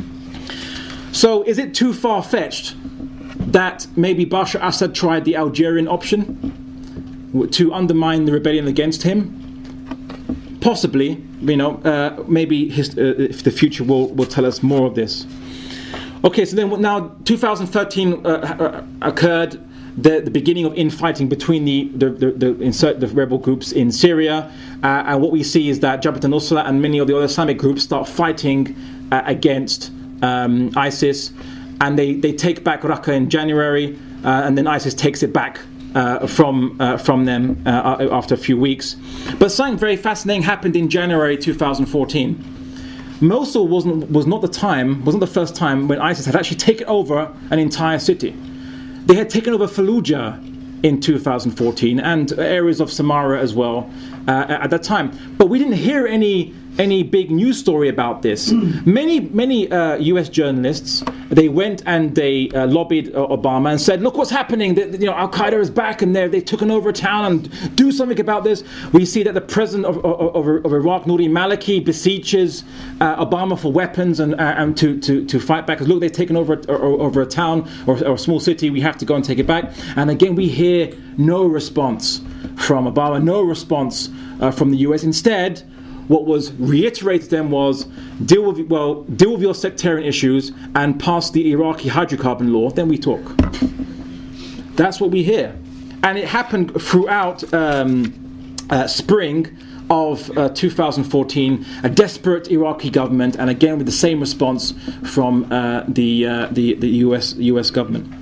So, is it too far-fetched that maybe Bashar Assad tried the Algerian option to undermine the rebellion against him? Possibly. You know, uh, maybe his, uh, if the future will will tell us more of this. Okay, so then now two thousand thirteen uh, occurred, the, the beginning of infighting between the the, the, the, insert, the rebel groups in Syria, uh, and what we see is that Jabhat al-Nusra and many of the other Islamic groups start fighting uh, against um, ISIS, and they, they take back Raqqa in January, uh, and then ISIS takes it back uh, from uh, from them uh, after a few weeks. But something very fascinating happened in January two thousand fourteen. Mosul wasn't was not the time, wasn't the first time when ISIS had actually taken over an entire city. They had taken over Fallujah in two thousand fourteen, and areas of Samarra as well uh, at that time. But we didn't hear any any big news story about this. many many uh, U S journalists, they went and they uh, lobbied uh, Obama and said, look what's happening, that, you know, Al-Qaeda is back and they've taken over a town and do something about this. We see that the president of, of, of, of Iraq, Nouri Maliki, beseeches uh, Obama for weapons and, uh, and to, to, to fight back. Because look, they've taken over, or, over a town or, or a small city, we have to go and take it back. And again, we hear no response from Obama, no response uh, from the U S. Instead, what was reiterated then was deal with well, deal with your sectarian issues and pass the Iraqi hydrocarbon law. Then we talk. That's what we hear, and it happened throughout um, uh, spring of uh, two thousand fourteen. A desperate Iraqi government, and again with the same response from uh, the, uh, the the U S U S government.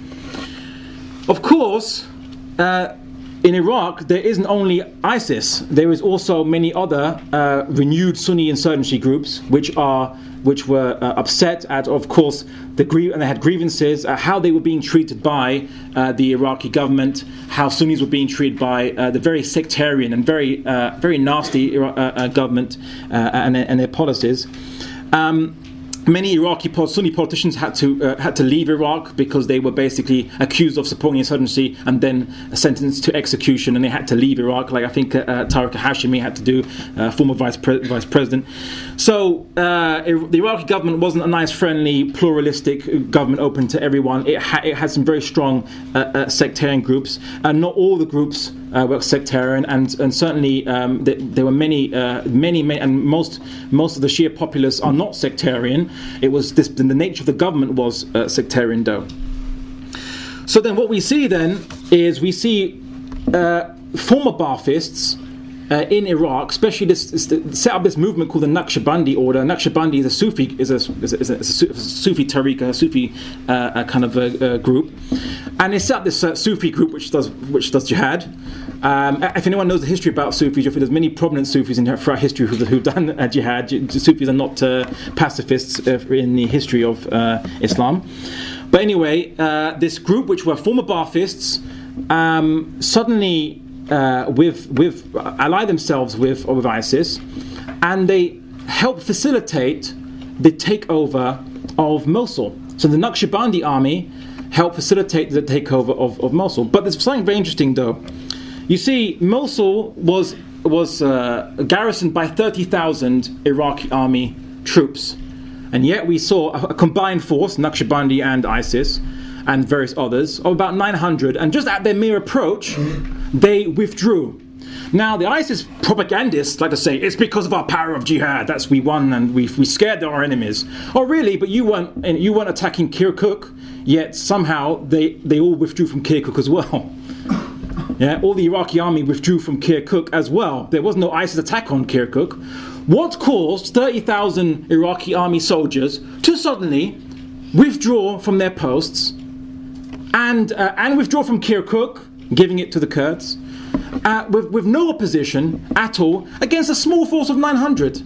Of course. Uh, In Iraq, there isn't only ISIS. There is also many other uh, renewed Sunni insurgency groups, which are which were uh, upset at, of course, the grie- and they had grievances, uh, how they were being treated by uh, the Iraqi government, how Sunnis were being treated by uh, the very sectarian and very uh, very nasty uh, uh, government uh, and, and their policies. Um, Many Iraqi Sunni politicians had to uh, had to leave Iraq because they were basically accused of supporting insurgency and then sentenced to execution, and they had to leave Iraq. Like I think uh, Tariq Hashemi had to do, uh, former vice pre- vice president. So uh, the Iraqi government wasn't a nice, friendly, pluralistic government open to everyone. It, ha- it had some very strong uh, uh, sectarian groups, and not all the groups uh, were sectarian, and and certainly um, th- there were many, uh, many, many, and most most of the Shia populace are not sectarian. It was this, the nature of the government was uh, sectarian though. So then what we see then is we see uh, former Baathists uh, in Iraq, especially this, this, set up this movement called the Naqshbandi order. Naqshbandi is a Sufi, is a, is a, is a, is a Sufi tariqa, a Sufi uh, a kind of a, a group, and they set up this uh, Sufi group which does which does jihad. Um, if anyone knows the history about Sufis, there's many prominent Sufis in throughout history who've, who've done uh, jihad. Sufis are not uh, pacifists uh, in the history of uh, Islam. But anyway, uh, this group, which were former Baathists, um, suddenly uh, with with ally themselves with, with ISIS, and they help facilitate the takeover of Mosul. So the Naqshbandi army helped facilitate the takeover of, of Mosul. But there's something very interesting, though. You see, Mosul was was uh, garrisoned by thirty thousand Iraqi army troops, and yet we saw a, a combined force, Naqshbandi and ISIS, and various others, of about nine hundred, and just at their mere approach, they withdrew. Now, the ISIS propagandists like to say, it's because of our power of jihad, that's we won and we we scared our enemies. Oh, really? But you weren't you weren't attacking Kirkuk, yet somehow they, they all withdrew from Kirkuk as well. Yeah, all the Iraqi army withdrew from Kirkuk as well. There was no ISIS attack on Kirkuk. What caused thirty thousand Iraqi army soldiers to suddenly withdraw from their posts and uh, and withdraw from Kirkuk, giving it to the Kurds, uh, with, with no opposition at all against a small force of nine hundred?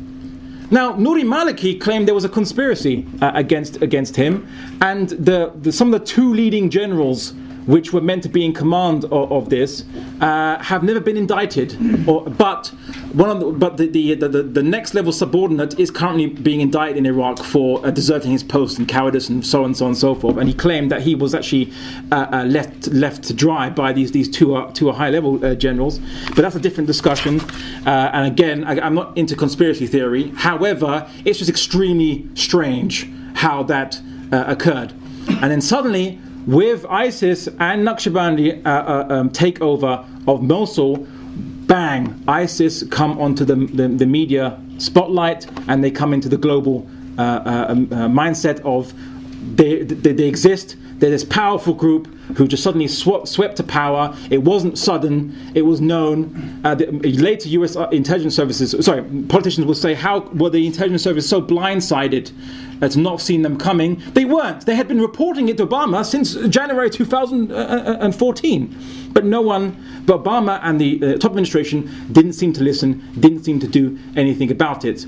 Now, Nouri Maliki claimed there was a conspiracy uh, against against him, and the, the some of the two leading generals which were meant to be in command of, of this, uh, have never been indicted. Or, but one of the, but the, the, the, the next level subordinate is currently being indicted in Iraq for uh, deserting his post and cowardice and so on and so on and so forth. And he claimed that he was actually uh, uh, left left to dry by these these two uh, two high level uh, generals. But that's a different discussion. Uh, and again, I, I'm not into conspiracy theory. However, it's just extremely strange how that uh, occurred. And then suddenly, with ISIS and Naqshbandi uh, uh, um, takeover of Mosul, bang, ISIS come onto the, the, the media spotlight, and they come into the global uh, uh, um, uh, mindset of they, they, they exist. They're this powerful group who just suddenly sw- swept to power. It wasn't sudden. It was known. Uh, the, later U S intelligence services, sorry, politicians will say, how were the intelligence services so blindsided uh, to not have seen them coming? They weren't. They had been reporting it to Obama since January two thousand fourteen. But no one, but Obama and the uh, top administration didn't seem to listen, didn't seem to do anything about it.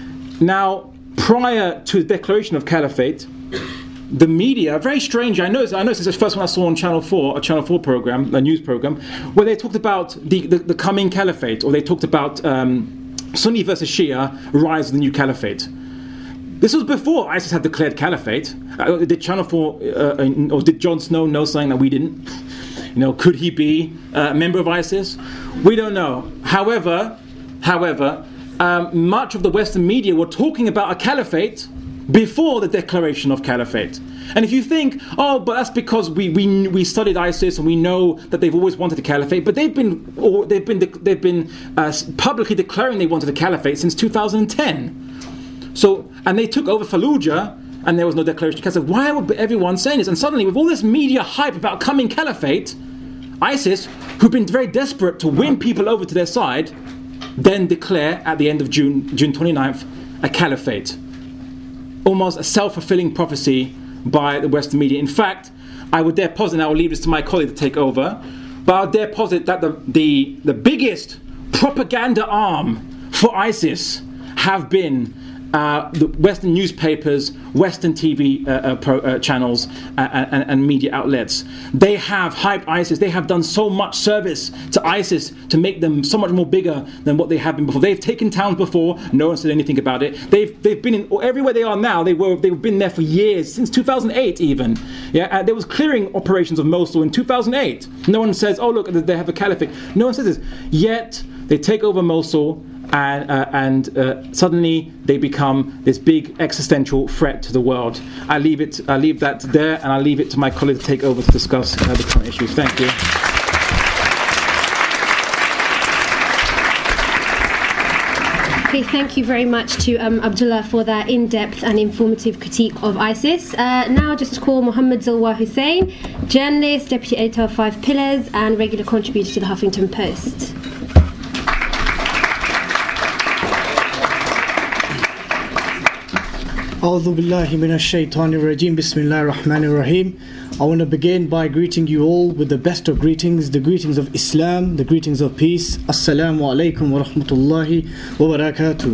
Now, prior to the declaration of caliphate, the media, very strange, I noticed, I noticed this is the first one I saw on Channel four, a Channel four program, a news program, where they talked about the, the, the coming caliphate, or they talked about um, Sunni versus Shia, rise of the new caliphate. This was before ISIS had declared caliphate. Uh, did Channel four, uh, or did Jon Snow know something that we didn't? You know, could he be a member of ISIS? We don't know. However, however, um, much of the Western media were talking about a caliphate before the declaration of caliphate. And if you think, oh, but that's because we we we studied ISIS and we know that they've always wanted a caliphate, but they've been or they've been they've been uh, publicly declaring they wanted a caliphate since two thousand ten. So, and they took over Fallujah, and there was no declaration of caliphate. Why would everyone saying this? And suddenly, with all this media hype about coming caliphate, ISIS, who've been very desperate to win people over to their side, then declare at the end of June, June twenty-ninth, a caliphate. Almost a self-fulfilling prophecy by the Western media. In fact, I would dare posit, and I will leave this to my colleague to take over, but I would dare posit that the, the, the biggest propaganda arm for ISIS have been Uh, the Western newspapers, Western T V uh, uh, pro, uh, channels, uh, and, and media outlets. They have hyped ISIS. They have done so much service to ISIS to make them so much more bigger than what they have been before. They've taken towns before. No one said anything about it. They've they've been in everywhere they are now. They were they've been there for years, since two thousand eight even. Yeah, uh, there was clearing operations of Mosul in two thousand eight. No one says, oh look, they have a caliphate. No one says this. Yet they take over Mosul. And, uh, and uh, suddenly they become this big existential threat to the world. I leave it. I leave that there, and I leave it to my colleague to take over to discuss uh, the current issues. Thank you. Okay, thank you very much to um, Abdullah for that in-depth and informative critique of ISIS. Uh, now, just to call Muhammad Zalwar Hussain, journalist, deputy editor of Five Pillars, and regular contributor to the Huffington Post. A'udhu billahi minash shaitanir rajim. Bismillahir rahmanir rahim. I want to begin by greeting you all with the best of greetings, the greetings of Islam, the greetings of peace. Assalamu alaikum wa rahmatullahi wa barakatuh.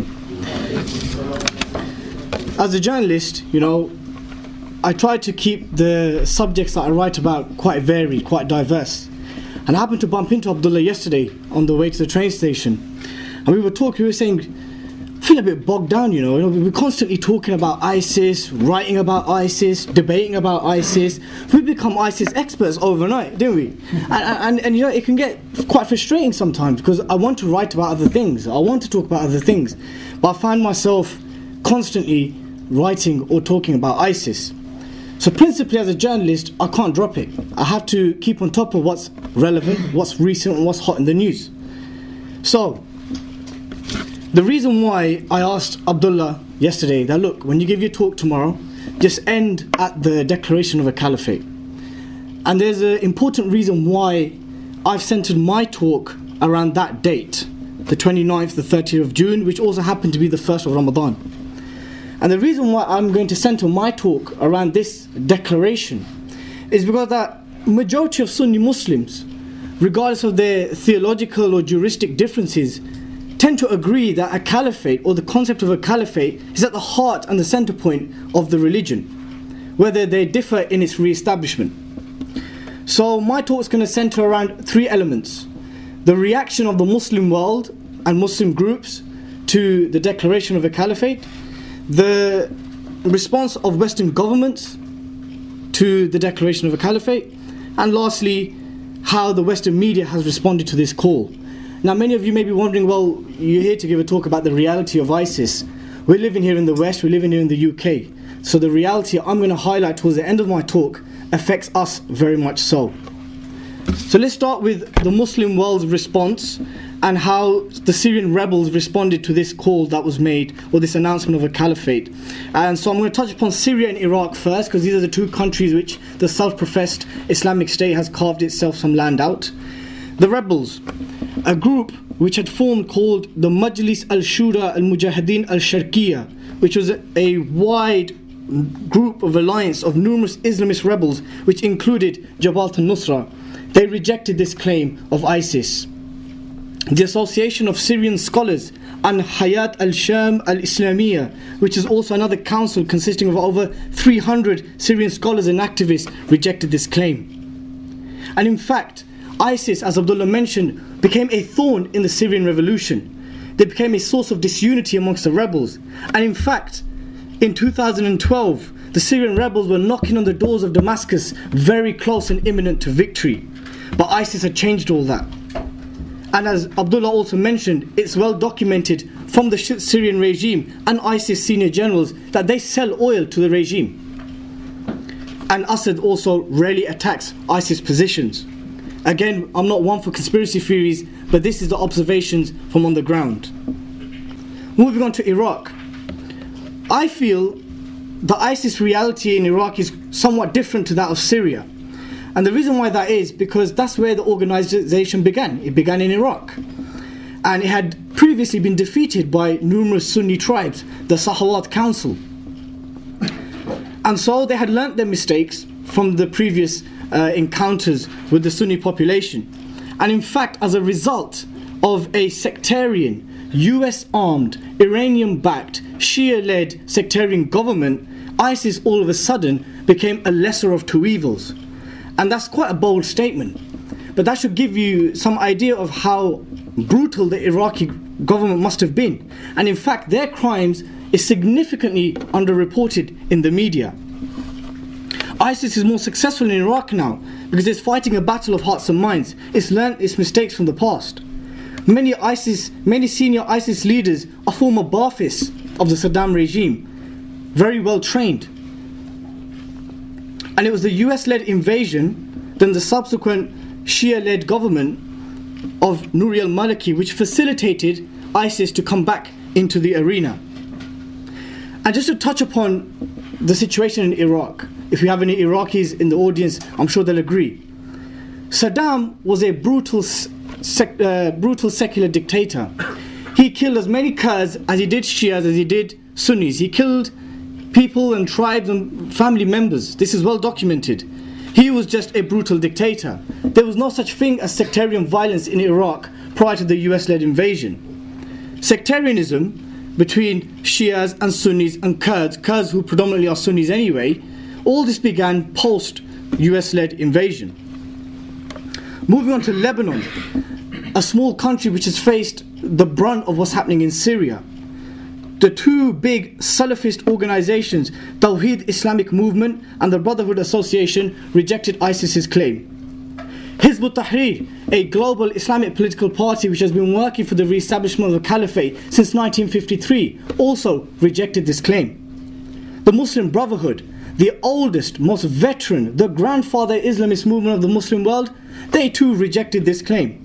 As a journalist, you know, I try to keep the subjects that I write about quite varied, quite diverse. And I happened to bump into Abdullah yesterday on the way to the train station. And we were talking, we were saying, I feel a bit bogged down, you know. you know. We're constantly talking about ISIS, writing about ISIS, debating about ISIS. We've become ISIS experts overnight, didn't we? And, and, and you know, it can get quite frustrating sometimes because I want to write about other things. I want to talk about other things. But I find myself constantly writing or talking about ISIS. So principally as a journalist, I can't drop it. I have to keep on top of what's relevant, what's recent, and what's hot in the news. So, the reason why I asked Abdullah yesterday that, look, when you give your talk tomorrow, just end at the declaration of a caliphate. And there's an important reason why I've centered my talk around that date, the twenty-ninth, the thirtieth of June, which also happened to be the first of Ramadan. And the reason why I'm going to center my talk around this declaration is because that majority of Sunni Muslims, regardless of their theological or juristic differences, tend to agree that a caliphate, or the concept of a caliphate, is at the heart and the center point of the religion, whether they differ in its re-establishment. So my talk is going to center around three elements: the reaction of the Muslim world and Muslim groups to the declaration of a caliphate, the response of Western governments to the declaration of a caliphate, and lastly, how the Western media has responded to this call. Now, many of you may be wondering, well, you're here to give a talk about the reality of ISIS. We're living here in the West, we're living here in the U K. So the reality I'm going to highlight towards the end of my talk affects us very much so. So let's start with the Muslim world's response and how the Syrian rebels responded to this call that was made, or this announcement of a caliphate. And so I'm going to touch upon Syria and Iraq first, because these are the two countries which the self-professed Islamic State has carved itself some land out. The rebels, a group which had formed called the Majlis al-Shura al-Mujahideen al-Sharqiyya, which was a, a wide group of alliance of numerous Islamist rebels, which included Jabhat al-Nusra. They rejected this claim of ISIS. The Association of Syrian Scholars and Hayat al-Sham al-Islamiyya, which is also another council consisting of over three hundred Syrian scholars and activists, rejected this claim. And in fact, ISIS, as Abdullah mentioned, became a thorn in the Syrian revolution. they became a source of disunity amongst the rebels. And in fact, in two thousand twelve, the Syrian rebels were knocking on the doors of Damascus, very close and imminent to victory. But ISIS had changed all that. And as Abdullah also mentioned, it's well documented from the Syrian regime and ISIS senior generals that they sell oil to the regime. And Assad also rarely attacks ISIS positions. Again, I'm not one for conspiracy theories, but this is the observations from on the ground. Moving on to Iraq. I feel the ISIS reality in Iraq is somewhat different to that of Syria. And the reason why that is because that's where the organization began. It began in Iraq. And it had previously been defeated by numerous Sunni tribes, the Sahawat Council. And so they had learnt their mistakes from the previous uh, encounters with the Sunni population. And in fact, as a result of a sectarian, U S-armed, Iranian-backed, Shia-led sectarian government, ISIS all of a sudden became a lesser of two evils. And that's quite a bold statement. But that should give you some idea of how brutal the Iraqi government must have been. And in fact, their crimes is significantly underreported in the media. ISIS is more successful in Iraq now because it's fighting a battle of hearts and minds. It's learnt its mistakes from the past. Many ISIS, many senior ISIS leaders are former Ba'athists of the Saddam regime, very well trained. And it was the U S-led invasion, then the subsequent Shia-led government of Nouri al-Maliki which facilitated ISIS to come back into the arena. And just to touch upon the situation in Iraq, if you have any Iraqis in the audience, I'm sure they'll agree. Saddam was a brutal, sec, uh, brutal secular dictator. He killed as many Kurds as he did Shias, as he did Sunnis. He killed people and tribes and family members. This is well documented. He was just a brutal dictator. There was no such thing as sectarian violence in Iraq prior to the U S-led invasion. Sectarianism between Shias and Sunnis and Kurds, Kurds who predominantly are Sunnis anyway, all this began post-U S-led invasion. Moving on to Lebanon, a small country which has faced the brunt of what's happening in Syria. The two big Salafist organizations, Tawheed Islamic Movement and the Brotherhood Association, rejected ISIS's claim. Hizb ut-Tahrir, a global Islamic political party which has been working for the re-establishment of the Caliphate since nineteen fifty-three, also rejected this claim. The Muslim Brotherhood, the oldest, most veteran, the grandfather Islamist movement of the Muslim world, they too rejected this claim.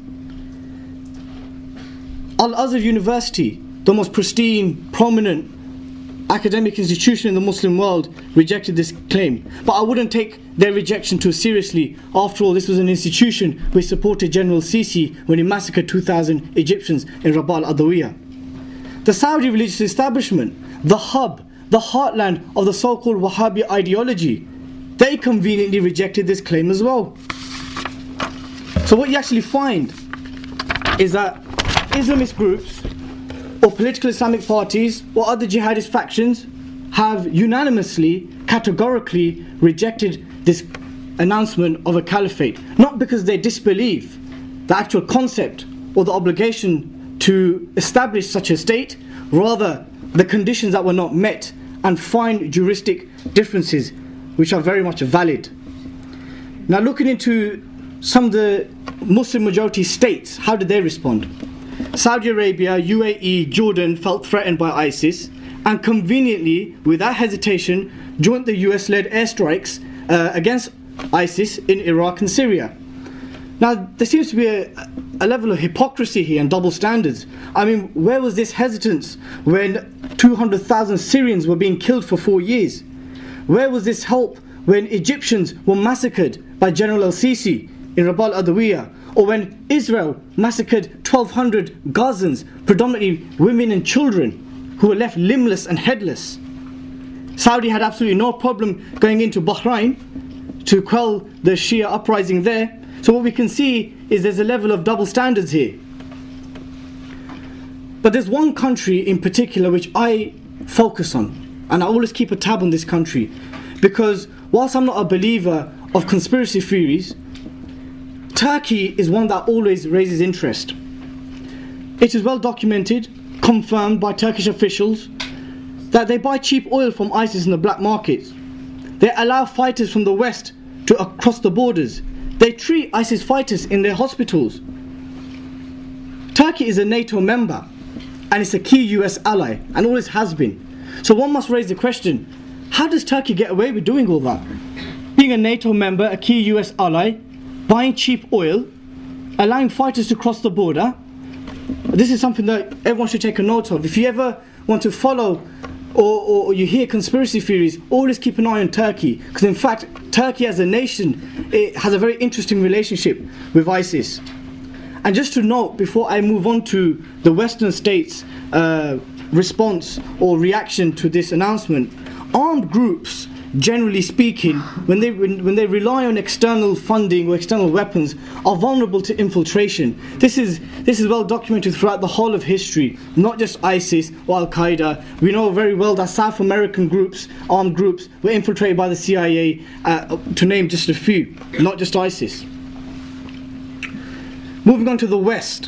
Al-Azhar University, the most pristine, prominent academic institution in the Muslim world, rejected this claim. But I wouldn't take their rejection too seriously. After all, this was an institution which supported General Sisi when he massacred two thousand Egyptians in Rabaa al-Adawiyah. The Saudi religious establishment, the hub, the heartland of the so-called Wahhabi ideology, they conveniently rejected this claim as well. So what you actually find is that Islamist groups or political Islamic parties or other jihadist factions have unanimously, categorically rejected this announcement of a caliphate, not because they disbelieve the actual concept or the obligation to establish such a state, rather the conditions that were not met and find juristic differences which are very much valid. Now, looking into some of the Muslim majority states, how did they respond? Saudi Arabia, U A E, Jordan felt threatened by ISIS and conveniently, without hesitation, joined the U S-led airstrikes uh, against ISIS in Iraq and Syria. Now, there seems to be a, a level of hypocrisy here and double standards. I mean, where was this hesitance when two hundred thousand Syrians were being killed for four years? Where was this help when Egyptians were massacred by General al-Sisi in Rabaa al-Adawiyah? Or when Israel massacred twelve hundred Gazans, predominantly women and children, who were left limbless and headless? Saudi had absolutely no problem going into Bahrain to quell the Shia uprising there. So what we can see is there's a level of double standards here. But there's one country in particular which I focus on, and I always keep a tab on this country, because whilst I'm not a believer of conspiracy theories, Turkey is one that always raises interest. It is well documented confirmed by Turkish officials that they buy cheap oil from ISIS in the black markets. They allow fighters from the West to uh, cross the borders. They treat ISIS fighters in their hospitals. Turkey is a NATO member and it's a key U S ally and always has been. So one must raise the question, how does Turkey get away with doing all that? Being a NATO member, a key U S ally, buying cheap oil, allowing fighters to cross the border, this is something that everyone should take a note of. If you ever want to follow or, or you hear conspiracy theories, always keep an eye on Turkey, because in fact Turkey as a nation, it has a very interesting relationship with ISIS. And just to note, before I move on to the Western states' uh, response or reaction to this announcement, armed groups, generally speaking, when they when, when they rely on external funding or external weapons, are vulnerable to infiltration. This is this is well documented throughout the whole of history, not just ISIS or Al Qaeda. We know very well that South American groups, armed groups, were infiltrated by the C I A, uh, to name just a few, not just ISIS. Moving on to the West.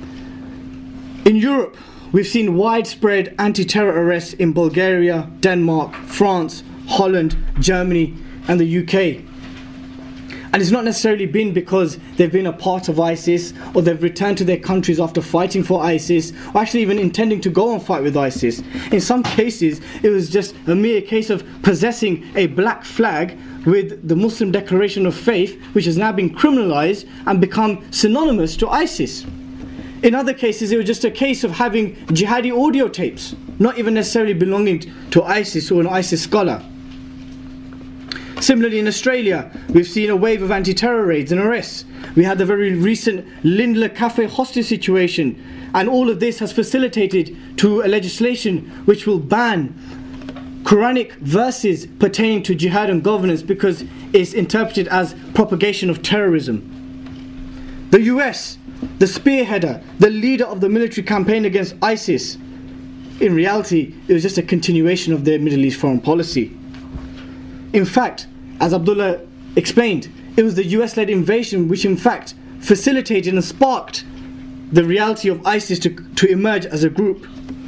In Europe, we've seen widespread anti-terror arrests in Bulgaria, Denmark, France, Holland, Germany and the U K. And it's not necessarily been because they've been a part of ISIS or they've returned to their countries after fighting for ISIS or actually even intending to go and fight with ISIS. In some cases, it was just a mere case of possessing a black flag with the Muslim Declaration of Faith, which has now been criminalized and become synonymous to ISIS. In other cases, it was just a case of having jihadi audio tapes, not even necessarily belonging to ISIS or an ISIS scholar. Similarly, in Australia, we've seen a wave of anti-terror raids and arrests. We had the very recent Lindler Cafe hostage situation, and all of this has facilitated to a legislation which will ban Quranic verses pertaining to jihad and governance because it's interpreted as propagation of terrorism. The U S, the spearheader, the leader of the military campaign against ISIS, in reality, it was just a continuation of their Middle East foreign policy. In fact, as Abdullah explained, it was the U S-led invasion which in fact facilitated and sparked the reality of ISIS to, to emerge as a group.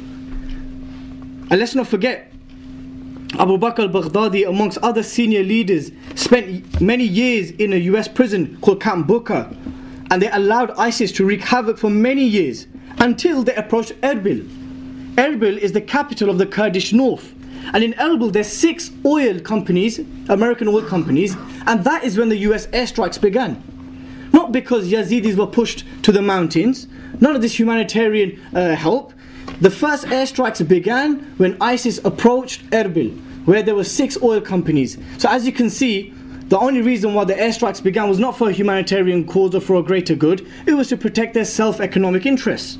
And let's not forget, Abu Bakr al-Baghdadi, amongst other senior leaders, spent many years in a U S prison called Camp Bukha, and they allowed ISIS to wreak havoc for many years until they approached Erbil. Erbil is the capital of the Kurdish north, and in Erbil there's six oil companies, American oil companies, and that is when the U S airstrikes began. Not because Yazidis were pushed to the mountains, none of this humanitarian uh, help. The first airstrikes began when ISIS approached Erbil, where there were six oil companies. So as you can see, the only reason why the airstrikes began was not for a humanitarian cause or for a greater good, it was to protect their self-economic interests.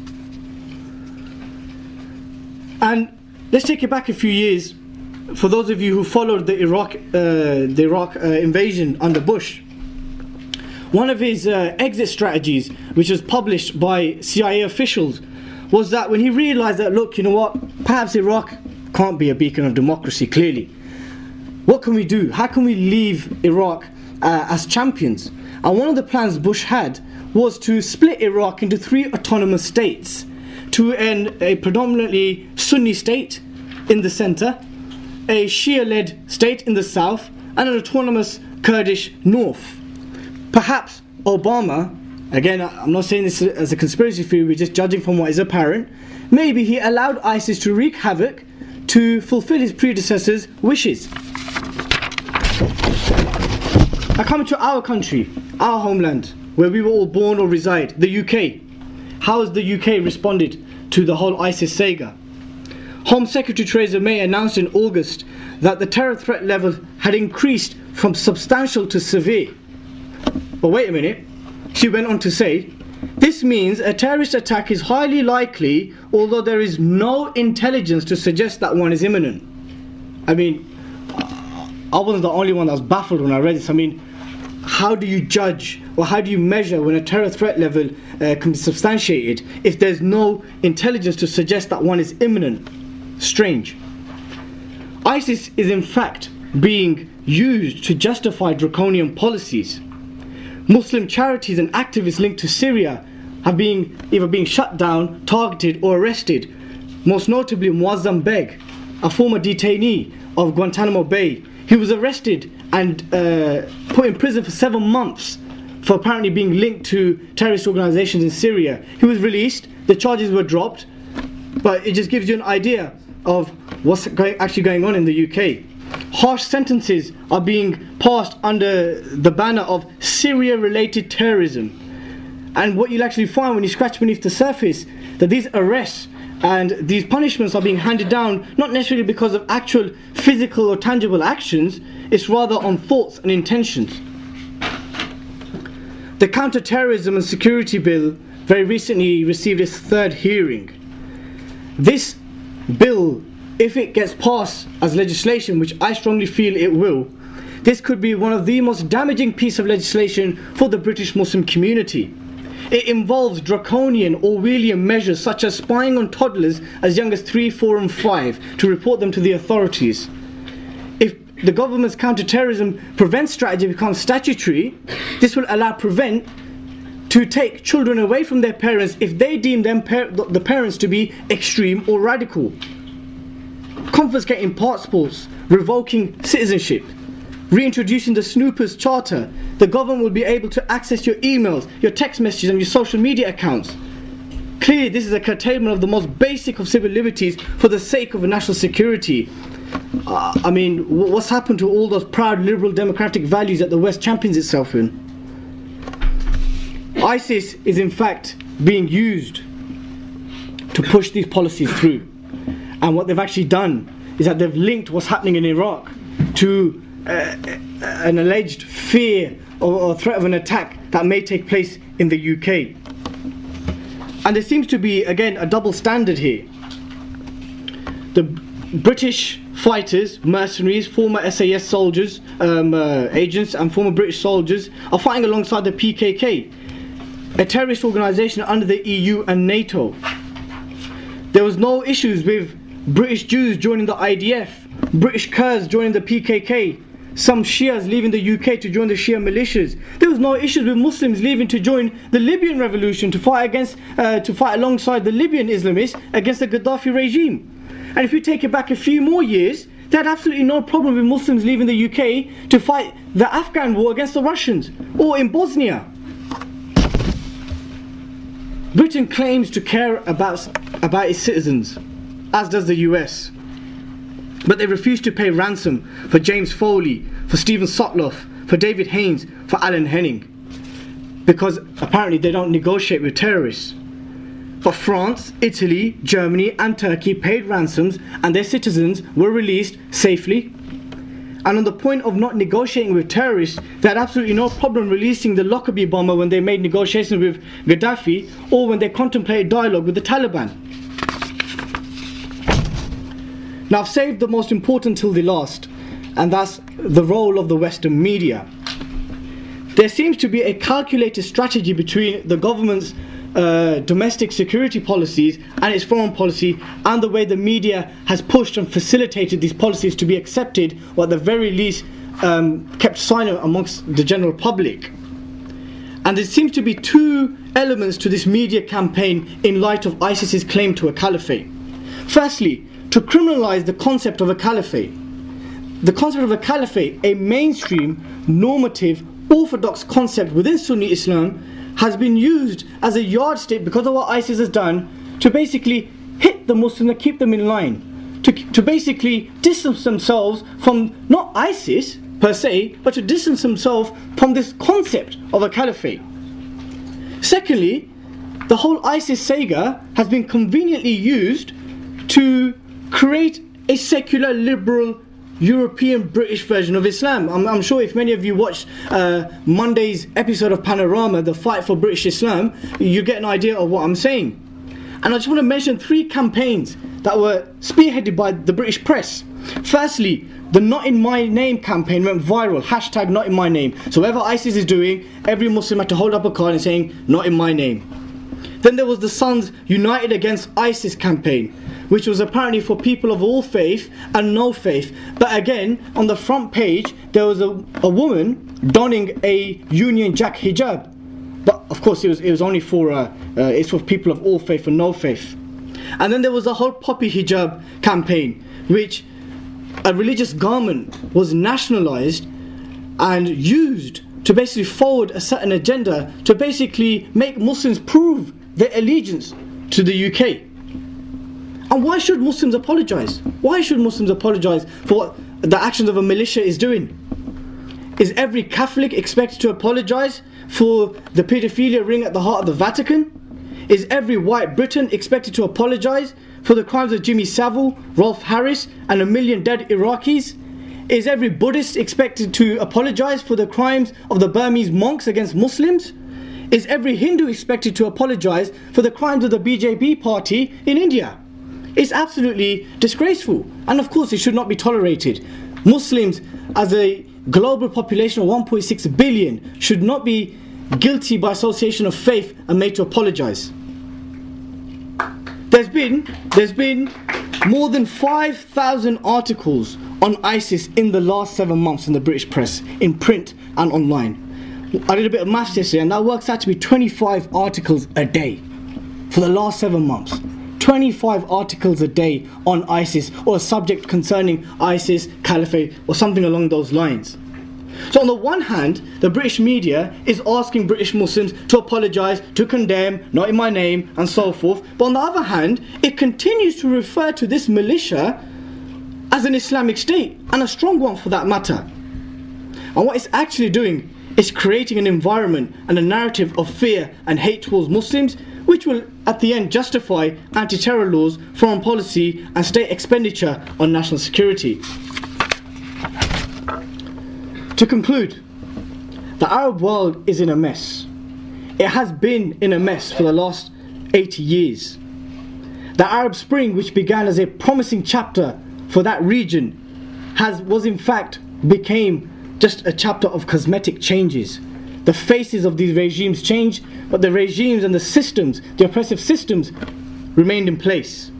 And let's take it back a few years. For those of you who followed the Iraq, uh, the Iraq uh, invasion under Bush, one of his uh, exit strategies, which was published by C I A officials, was that when he realized that, look, you know what, perhaps Iraq can't be a beacon of democracy, clearly. What can we do? How can we leave Iraq uh, as champions? And one of the plans Bush had was to split Iraq into three autonomous states, to an, a predominantly Sunni state in the center, a Shia-led state in the south, and an autonomous Kurdish north. Perhaps Obama, again, I'm not saying this as a conspiracy theory, we're just judging from what is apparent, maybe he allowed ISIS to wreak havoc to fulfill his predecessors' wishes. Now coming to our country, our homeland, where we were all born or reside, the U K. How has the U K responded to the whole ISIS saga? Home Secretary Theresa May announced in August that the terror threat level had increased from substantial to severe. But wait a minute, she went on to say, this means a terrorist attack is highly likely, although there is no intelligence to suggest that one is imminent. I mean, I wasn't the only one that was baffled when I read this. I mean, how do you judge or how do you measure when a terror threat level uh, can be substantiated if there's no intelligence to suggest that one is imminent? Strange. ISIS is in fact being used to justify draconian policies. Muslim charities and activists linked to Syria have been either being shut down, targeted or arrested most notably Muazzam Beg, a former detainee of Guantanamo Bay. He was arrested and uh, put in prison for seven months for apparently being linked to terrorist organizations in Syria. He was released, the charges were dropped, but it just gives you an idea of what's going, actually going on in the U K. Harsh sentences are being passed under the banner of Syria-related terrorism. And what you'll actually find when you scratch beneath the surface, that these arrests and these punishments are being handed down not necessarily because of actual physical or tangible actions, it's rather on thoughts and intentions. The Counter-Terrorism and Security Bill very recently received its third hearing. This bill, if it gets passed as legislation, which I strongly feel it will, this could be one of the most damaging pieces of legislation for the British Muslim community. It involves draconian Orwellian measures such as spying on toddlers as young as three, four and five to report them to the authorities. If the government's counter-terrorism prevent strategy becomes statutory, this will allow Prevent to take children away from their parents if they deem them par the parents to be extreme or radical. Confiscating passports, revoking citizenship, reintroducing the Snoopers Charter. The government will be able to access your emails, your text messages and your social media accounts. Clearly this is a curtailment of the most basic of civil liberties for the sake of national security. Uh, I mean, what's happened to all those proud liberal democratic values that the West champions itself in? ISIS is in fact being used to push these policies through. And what they've actually done is that they've linked what's happening in Iraq to uh, an alleged fear or, or threat of an attack that may take place in the U K. And there seems to be, again, a double standard here. The British fighters, mercenaries, former S A S soldiers, um, uh, agents and former British soldiers are fighting alongside the P K K, a terrorist organisation under the E U and NATO. There was no issues with British Jews joining the I D F, British Kurds joining the P K K, some Shias leaving the U K to join the Shia militias. There was no issues with Muslims leaving to join the Libyan revolution to fight against, uh, to fight alongside the Libyan Islamists against the Gaddafi regime. And if you take it back a few more years, they had absolutely no problem with Muslims leaving the U K to fight the Afghan war against the Russians, or in Bosnia. Britain claims to care about, about its citizens, as does the U S. But they refuse to pay ransom for James Foley, for Stephen Sotloff, for David Haines, for Alan Henning, because apparently they don't negotiate with terrorists. But France, Italy, Germany and Turkey paid ransoms and their citizens were released safely. And on the point of not negotiating with terrorists, they had absolutely no problem releasing the Lockerbie bomber when they made negotiations with Gaddafi, or when they contemplated dialogue with the Taliban. Now I've saved the most important till the last, and that's the role of the Western media. There seems to be a calculated strategy between the government's uh, domestic security policies and its foreign policy, and the way the media has pushed and facilitated these policies to be accepted, or at the very least um, kept silent amongst the general public. And there seems to be two elements to this media campaign in light of ISIS's claim to a caliphate. Firstly, to criminalize the concept of a caliphate. The concept of a caliphate, a mainstream, normative, orthodox concept within Sunni Islam, has been used as a yardstick because of what ISIS has done to basically hit the Muslims and keep them in line. To, to basically distance themselves from not ISIS per se, but to distance themselves from this concept of a caliphate. Secondly, the whole ISIS saga has been conveniently used to create a secular, liberal, European, British version of Islam. I'm, I'm sure if many of you watched uh, Monday's episode of Panorama, The Fight for British Islam, you get an idea of what I'm saying. And I just want to mention three campaigns that were spearheaded by the British press. Firstly, the Not In My Name campaign went viral, hashtag Not In My Name. So whatever ISIS is doing, every Muslim had to hold up a card and saying, Not In My Name. Then there was the Sons United Against ISIS campaign, which was apparently for people of all faith and no faith. But again, on the front page, there was a, a woman donning a Union Jack hijab. But of course, it was, it was only for, uh, uh, it's for people of all faith and no faith. And then there was the whole poppy hijab campaign, which a religious garment was nationalized and used to basically forward a certain agenda to basically make Muslims prove their allegiance to the U K. And why should Muslims apologize? Why should Muslims apologize for what the actions of a militia is doing? Is every Catholic expected to apologize for the paedophilia ring at the heart of the Vatican? Is every white Briton expected to apologize for the crimes of Jimmy Savile, Rolf Harris and a million dead Iraqis? Is every Buddhist expected to apologize for the crimes of the Burmese monks against Muslims? Is every Hindu expected to apologize for the crimes of the B J P party in India? It's absolutely disgraceful, and of course it should not be tolerated. Muslims, as a global population of one point six billion, should not be guilty by association of faith and made to apologize. There's been, there's been more than five thousand articles on ISIS in the last seven months in the British press, in print and online. I did a bit of maths yesterday, and that works out to be twenty-five articles a day for the last seven months. twenty-five articles a day on ISIS, or a subject concerning ISIS, caliphate, or something along those lines. So on the one hand, the British media is asking British Muslims to apologise, to condemn, not in my name, and so forth. But on the other hand, it continues to refer to this militia as an Islamic state, and a strong one for that matter. And what it's actually doing is creating an environment and a narrative of fear and hate towards Muslims, which will at the end justify anti-terror laws, foreign policy and state expenditure on national security. To conclude, the Arab world is in a mess. It has been in a mess for the last eighty years. The Arab Spring, which began as a promising chapter for that region, has was in fact became just a chapter of cosmetic changes. The faces of these regimes changed, but the regimes and the systems, the oppressive systems, remained in place.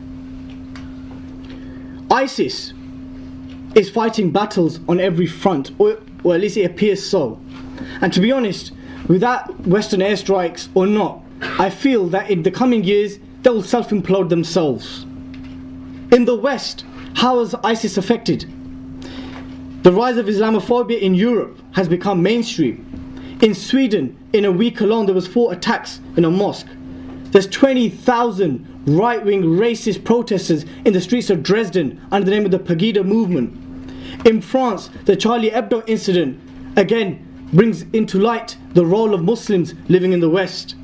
ISIS is fighting battles on every front, or, or at least it appears so. And to be honest, without Western airstrikes or not, I feel that in the coming years they will self-implode themselves. In the West, how has ISIS affected? The rise of Islamophobia in Europe has become mainstream. In Sweden, in a week alone, there was four attacks in a mosque. There's twenty thousand right-wing racist protesters in the streets of Dresden under the name of the Pegida movement. In France, the Charlie Hebdo incident again brings into light the role of Muslims living in the West.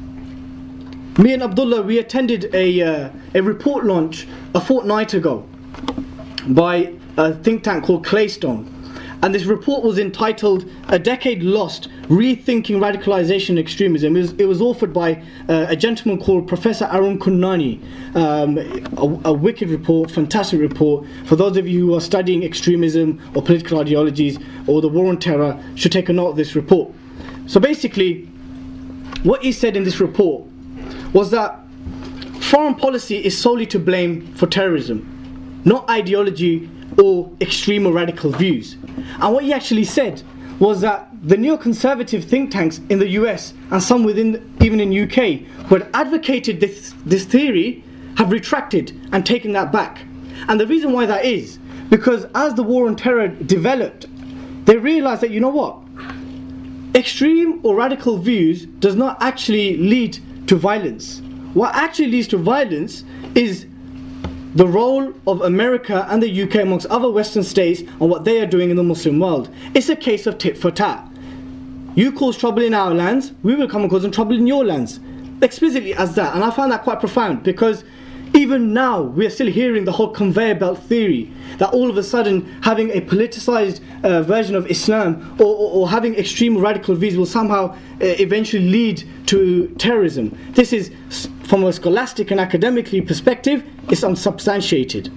Me and Abdullah, we attended a, uh, a report launch a fortnight ago by a think tank called Claystone. And this report was entitled A Decade Lost, Rethinking Radicalization and Extremism. It was, it was authored by uh, a gentleman called Professor Arun Kunnani. Um, a, a wicked report, fantastic report. For those of you who are studying extremism or political ideologies or the war on terror, should take a note of this report. So basically, what he said in this report was that foreign policy is solely to blame for terrorism, not ideology or extreme or radical views. And what he actually said was that the neoconservative think tanks in the U S and some within, even in U K, who had advocated this, this theory have retracted and taken that back. And the reason why that is, because as the war on terror developed, they realised that, you know what, extreme or radical views does not actually lead to violence. What actually leads to violence is the role of America and the U K amongst other Western states and what they are doing in the Muslim world. It's a case of tit for tat. You cause trouble in our lands, we will come and cause trouble in your lands. Explicitly as that. And I find that quite profound, because even now we are still hearing the whole conveyor belt theory, that all of a sudden having a politicized uh, version of Islam or, or, or having extreme radical views will somehow uh, eventually lead to terrorism. This is, from a scholastic and academically perspective, it's unsubstantiated.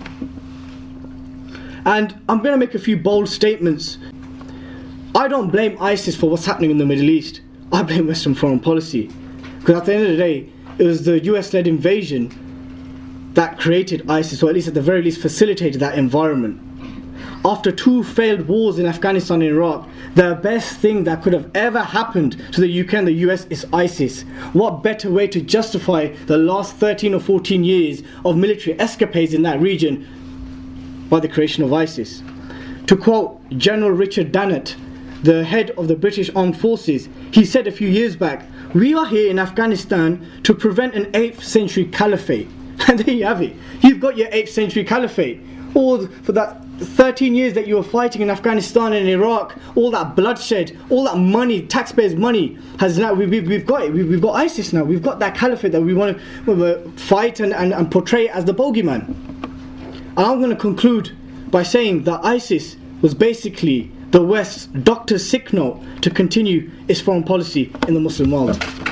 And I'm going to make a few bold statements. I don't blame ISIS for what's happening in the Middle East. I blame Western foreign policy. Because at the end of the day, it was the U S-led invasion that created ISIS, or at least at the very least facilitated that environment. after two failed wars in Afghanistan and Iraq, the best thing that could have ever happened to the U K and the U S is ISIS. What better way to justify the last thirteen or fourteen years of military escapades in that region by the creation of ISIS? To quote General Richard Dannett, the head of the British Armed Forces, he said a few years back, "We are here in Afghanistan to prevent an eighth century caliphate." And there you have it. You've got your eighth century caliphate. All for that thirteen years that you were fighting in Afghanistan and Iraq, all that bloodshed, all that money, taxpayers' money, has now we, we, we've got it. We, we've got ISIS now. We've got that caliphate that we want to fight and, and, and portray as the bogeyman. And I'm going to conclude by saying that ISIS was basically the West's doctor's sick note to continue its foreign policy in the Muslim world.